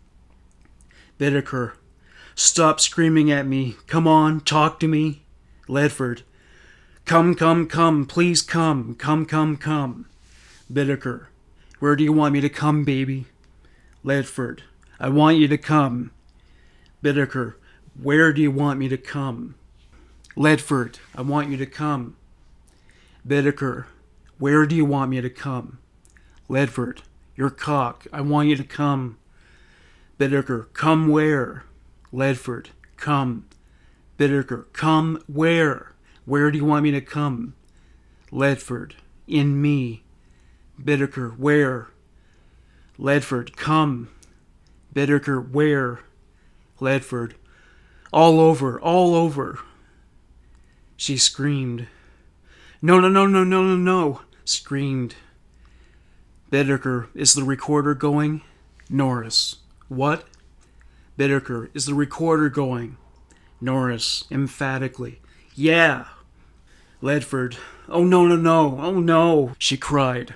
Bittaker, stop screaming at me. Come on, talk to me. Ledford, come, come, come, please come, come, come, come. Bittaker, where do you want me to come, baby? Ledford, I want you to come. Bittaker, where do you want me to come? Ledford, I want you to come. Bittaker, where do you want me to come? Ledford, your cock, I want you to come. Bittaker, come where? Ledford, come. Bittaker, come where? Where do you want me to come? Ledford, in me. Bittaker, where? Ledford, come. Bittaker, where? Ledford, all over, all over. She screamed. No, no, no, no, no, no, no, screamed. Bittaker, is the recorder going? Norris, what? Bittaker, is the recorder going? Norris, emphatically. Yeah. Ledford, oh no, no, no, oh no, she cried.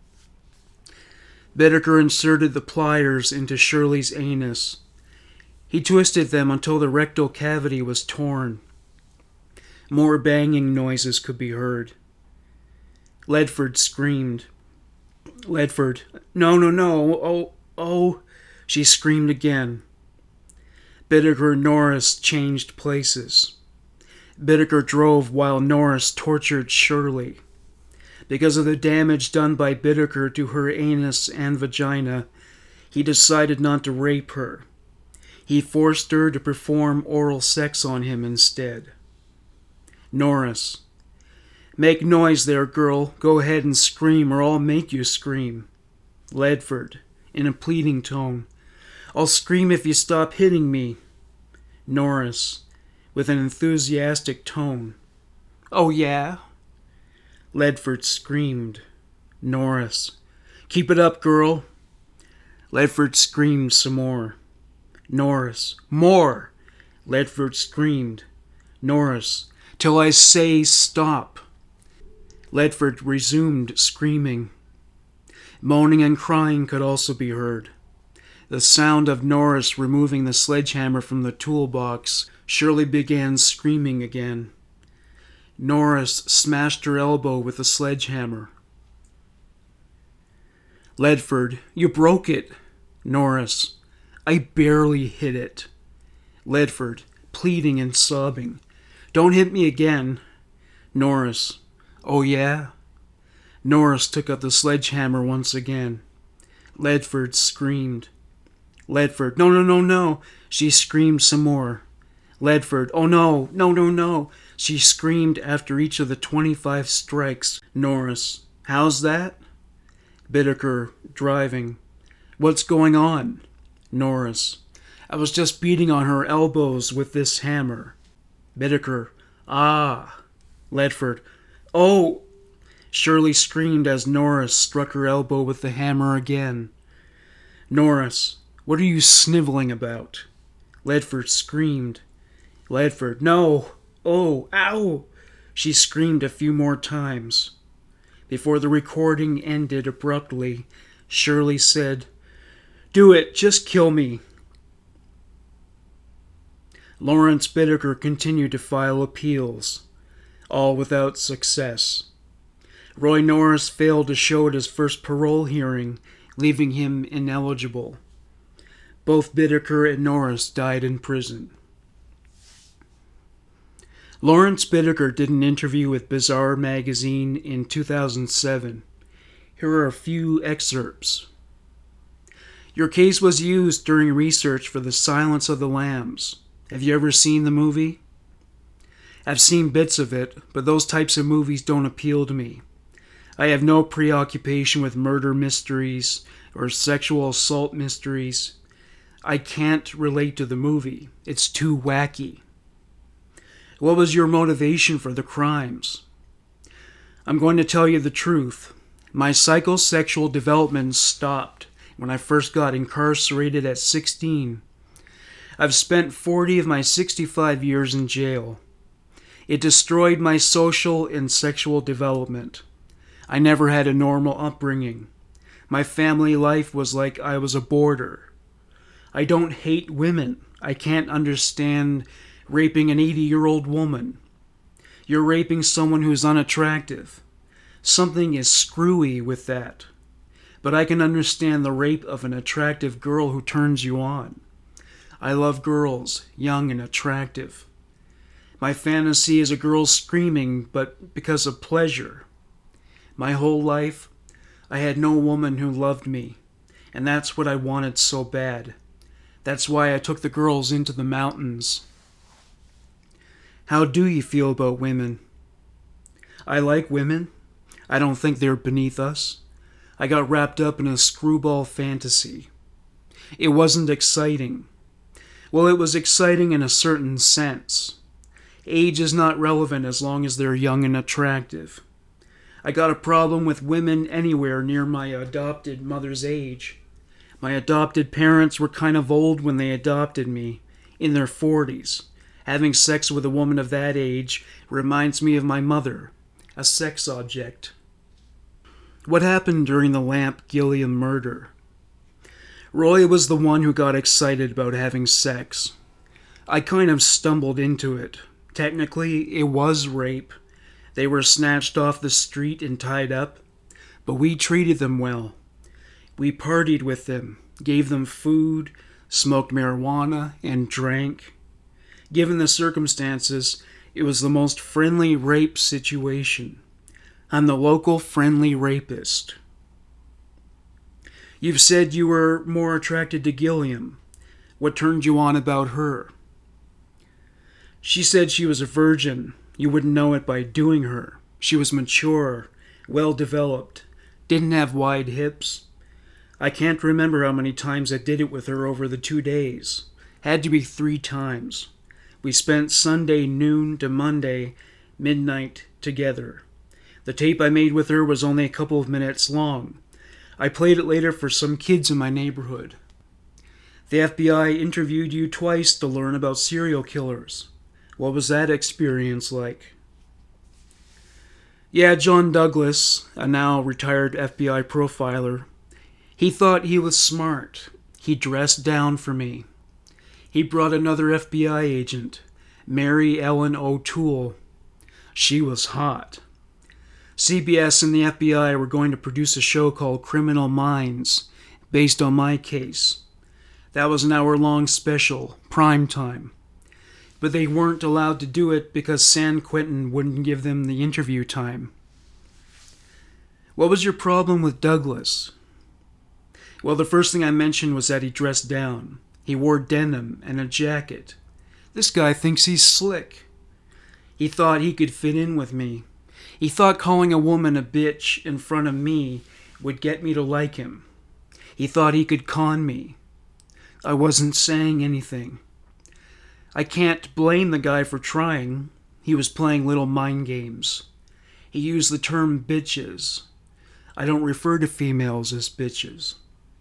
Bittaker inserted the pliers into Shirley's anus. He twisted them until the rectal cavity was torn. More banging noises could be heard. Ledford screamed. Ledford, no, no, no, oh, oh, she screamed again. Bittaker and Norris changed places. Bittaker drove while Norris tortured Shirley. Because of the damage done by Bittaker to her anus and vagina, he decided not to rape her. He forced her to perform oral sex on him instead. Norris, make noise there, girl. Go ahead and scream, or I'll make you scream. Ledford, in a pleading tone, I'll scream if you stop hitting me. Norris, with an enthusiastic tone, oh yeah? Ledford screamed. Norris, keep it up, girl. Ledford screamed some more. Norris, more. Ledford screamed. Norris, till I say stop. Ledford resumed screaming. Moaning and crying could also be heard. The sound of Norris removing the sledgehammer from the toolbox, Shirley began screaming again. Norris smashed her elbow with the sledgehammer. Ledford, you broke it. Norris, I barely hit it. Ledford, pleading and sobbing, don't hit me again. Norris, oh yeah? Norris took up the sledgehammer once again. Ledford screamed. Ledford, no, no, no, no. She screamed some more. Ledford, oh no, no, no, no. She screamed after each of the twenty-five strikes. Norris, how's that? Bittaker, driving. What's going on? Norris, I was just beating on her elbows with this hammer. Bittaker, ah. Ledford, oh. Shirley screamed as Norris struck her elbow with the hammer again. Norris, what are you sniveling about? Ledford screamed. Ledford, no. Oh, ow. She screamed a few more times. Before the recording ended abruptly, Shirley said, do it, just kill me. Lawrence Bittaker continued to file appeals, all without success. Roy Norris failed to show at his first parole hearing, leaving him ineligible. Both Bittaker and Norris died in prison. Lawrence Bittaker did an interview with Bizarre magazine in two thousand seven. Here are a few excerpts. Your case was used during research for The Silence of the Lambs. Have you ever seen the movie? I've seen bits of it, but those types of movies don't appeal to me. I have no preoccupation with murder mysteries or sexual assault mysteries. I can't relate to the movie. It's too wacky. What was your motivation for the crimes? I'm going to tell you the truth. My psychosexual development stopped when I first got incarcerated at sixteen. I've spent forty of my sixty-five years in jail. It destroyed my social and sexual development. I never had a normal upbringing. My family life was like I was a boarder. I don't hate women. I can't understand raping an eighty-year-old woman. You're raping someone who's unattractive. Something is screwy with that. But I can understand the rape of an attractive girl who turns you on. I love girls, young and attractive. My fantasy is a girl screaming, but because of pleasure. My whole life, I had no woman who loved me, and that's what I wanted so bad. That's why I took the girls into the mountains. How do you feel about women? I like women. I don't think they're beneath us. I got wrapped up in a screwball fantasy. It wasn't exciting. Well, it was exciting in a certain sense. Age is not relevant as long as they're young and attractive. I got a problem with women anywhere near my adopted mother's age. My adopted parents were kind of old when they adopted me, in their forties. Having sex with a woman of that age reminds me of my mother, a sex object. What happened during the Lamp Gilliam murder? Roy was the one who got excited about having sex. I kind of stumbled into it. Technically, it was rape. They were snatched off the street and tied up, but we treated them well. We partied with them, gave them food, smoked marijuana, and drank. Given the circumstances, it was the most friendly rape situation. I'm the local friendly rapist. You've said you were more attracted to Gilliam. What turned you on about her? She said she was a virgin. You wouldn't know it by doing her. She was mature, well-developed, didn't have wide hips. I can't remember how many times I did it with her over the two days. Had to be three times. We spent Sunday noon to Monday midnight together. The tape I made with her was only a couple of minutes long. I played it later for some kids in my neighborhood. The F B I interviewed you twice to learn about serial killers. What was that experience like? Yeah, John Douglas, a now retired F B I profiler, he thought he was smart. He dressed down for me. He brought another F B I agent, Mary Ellen O'Toole. She was hot. C B S and the F B I were going to produce a show called Criminal Minds, based on my case. That was an hour-long special, prime time. But they weren't allowed to do it because San Quentin wouldn't give them the interview time. What was your problem with Douglas? Well, the first thing I mentioned was that he dressed down. He wore denim and a jacket. This guy thinks he's slick. He thought he could fit in with me. He thought calling a woman a bitch in front of me would get me to like him. He thought he could con me. I wasn't saying anything. I can't blame the guy for trying. He was playing little mind games. He used the term bitches. I don't refer to females as bitches.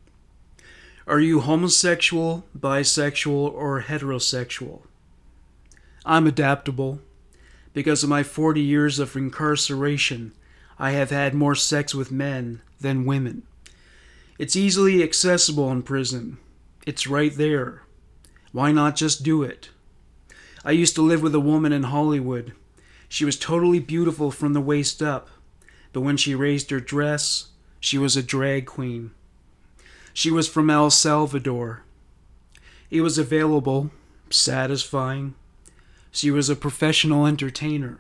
Are you homosexual, bisexual, or heterosexual? I'm adaptable. Because of my forty years of incarceration, I have had more sex with men than women. It's easily accessible in prison. It's right there. Why not just do it? I used to live with a woman in Hollywood. She was totally beautiful from the waist up, but when she raised her dress, she was a drag queen. She was from El Salvador. It was available, satisfying. She was a professional entertainer.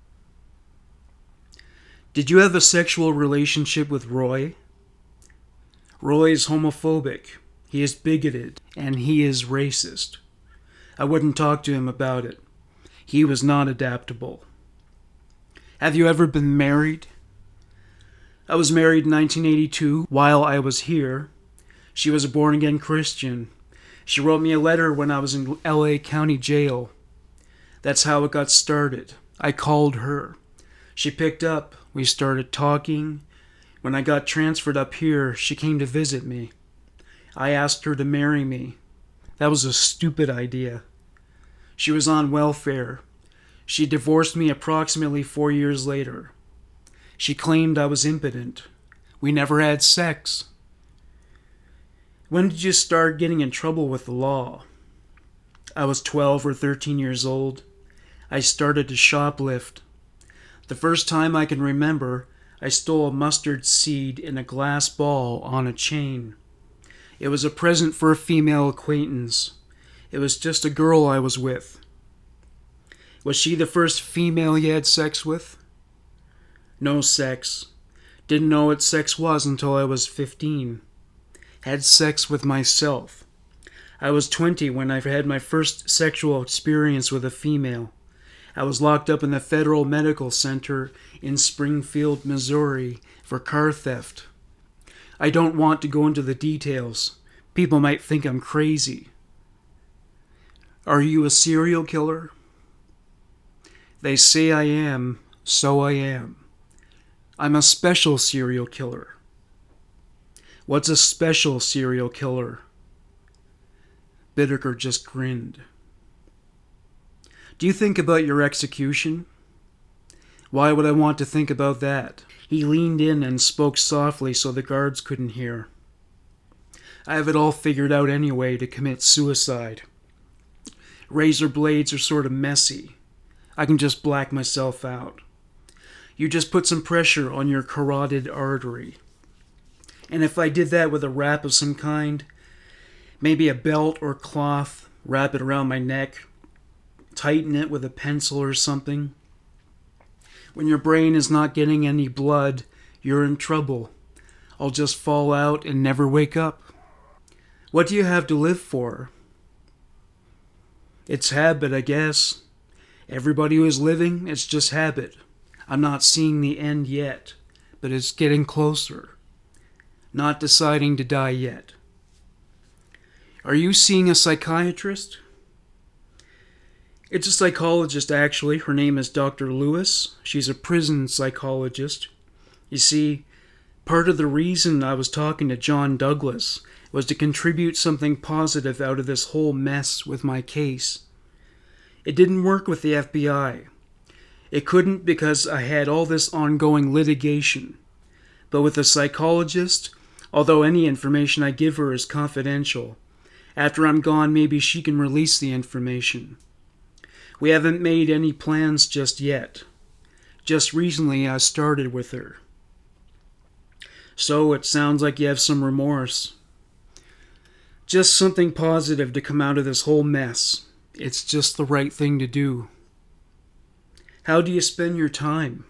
Did you have a sexual relationship with Roy? Roy is homophobic. He is bigoted, and he is racist. I wouldn't talk to him about it. He was not adaptable. Have you ever been married? I was married in nineteen eighty-two while I was here. She was a born-again Christian. She wrote me a letter when I was in L A County Jail. That's how it got started. I called her. She picked up. We started talking. When I got transferred up here, she came to visit me. I asked her to marry me. That was a stupid idea. She was on welfare. She divorced me approximately four years later. She claimed I was impotent. We never had sex. When did you start getting in trouble with the law? I was twelve or thirteen years old. I started to shoplift. The first time I can remember, I stole a mustard seed in a glass ball on a chain. It was a present for a female acquaintance. It was just a girl I was with. Was she the first female you had sex with? No sex. Didn't know what sex was until I was fifteen. Had sex with myself. I was twenty when I had my first sexual experience with a female. I was locked up in the Federal Medical Center in Springfield, Missouri for car theft. I don't want to go into the details. People might think I'm crazy. Are you a serial killer? They say I am, so I am. I'm a special serial killer. What's a special serial killer? Bittaker just grinned. Do you think about your execution? Why would I want to think about that? He leaned in and spoke softly so the guards couldn't hear. I have it all figured out anyway to commit suicide. Razor blades are sort of messy. I can just black myself out. You just put some pressure on your carotid artery. And if I did that with a wrap of some kind, maybe a belt or cloth, wrap it around my neck, tighten it with a pencil or something. When your brain is not getting any blood, you're in trouble. I'll just fall out and never wake up. What do you have to live for? It's habit, I guess. Everybody who is living, it's just habit. I'm not seeing the end yet, but it's getting closer. Not deciding to die yet. Are you seeing a psychiatrist? It's a psychologist, actually. Her name is Doctor Lewis. She's a prison psychologist. You see, part of the reason I was talking to John Douglas was to contribute something positive out of this whole mess with my case. It didn't work with the F B I. It couldn't because I had all this ongoing litigation. But with a psychologist, although any information I give her is confidential, after I'm gone, maybe she can release the information. We haven't made any plans just yet. Just recently I started with her. So it sounds like you have some remorse. Just something positive to come out of this whole mess. It's just the right thing to do. How do you spend your time?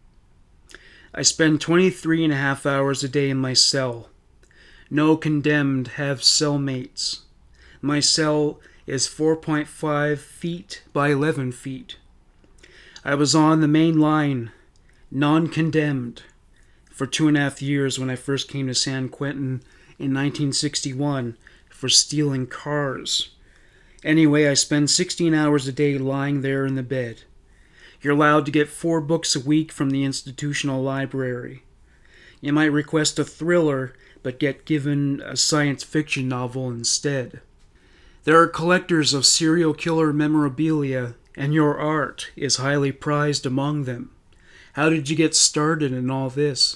I spend twenty-three and a half hours a day in my cell. No condemned have cellmates. My cell is four point five feet by eleven feet. I was on the main line, non-condemned, for two and a half years when I first came to San Quentin in nineteen sixty-one for stealing cars. Anyway, I spend sixteen hours a day lying there in the bed. You're allowed to get four books a week from the institutional library. You might request a thriller, but get given a science fiction novel instead. There are collectors of serial killer memorabilia, and your art is highly prized among them. How did you get started in all this?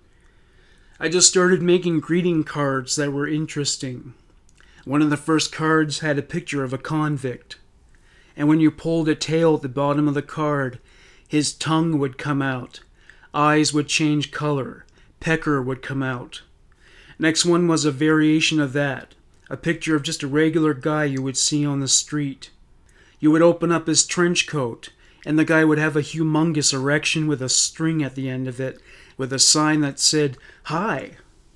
I just started making greeting cards that were interesting. One of the first cards had a picture of a convict, and when you pulled a tail at the bottom of the card, his tongue would come out, eyes would change color, pecker would come out. Next one was a variation of that, a picture of just a regular guy you would see on the street. You would open up his trench coat, and the guy would have a humongous erection with a string at the end of it, with a sign that said, "Hi."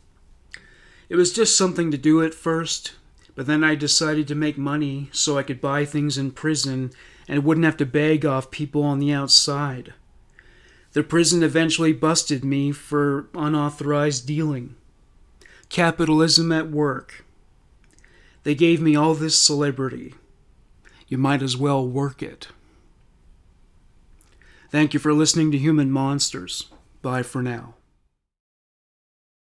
It was just something to do at first, but then I decided to make money so I could buy things in prison and wouldn't have to beg off people on the outside. The prison eventually busted me for unauthorized dealing. Capitalism at work. They gave me all this celebrity. You might as well work it. Thank you for listening to Human Monsters. Bye for now.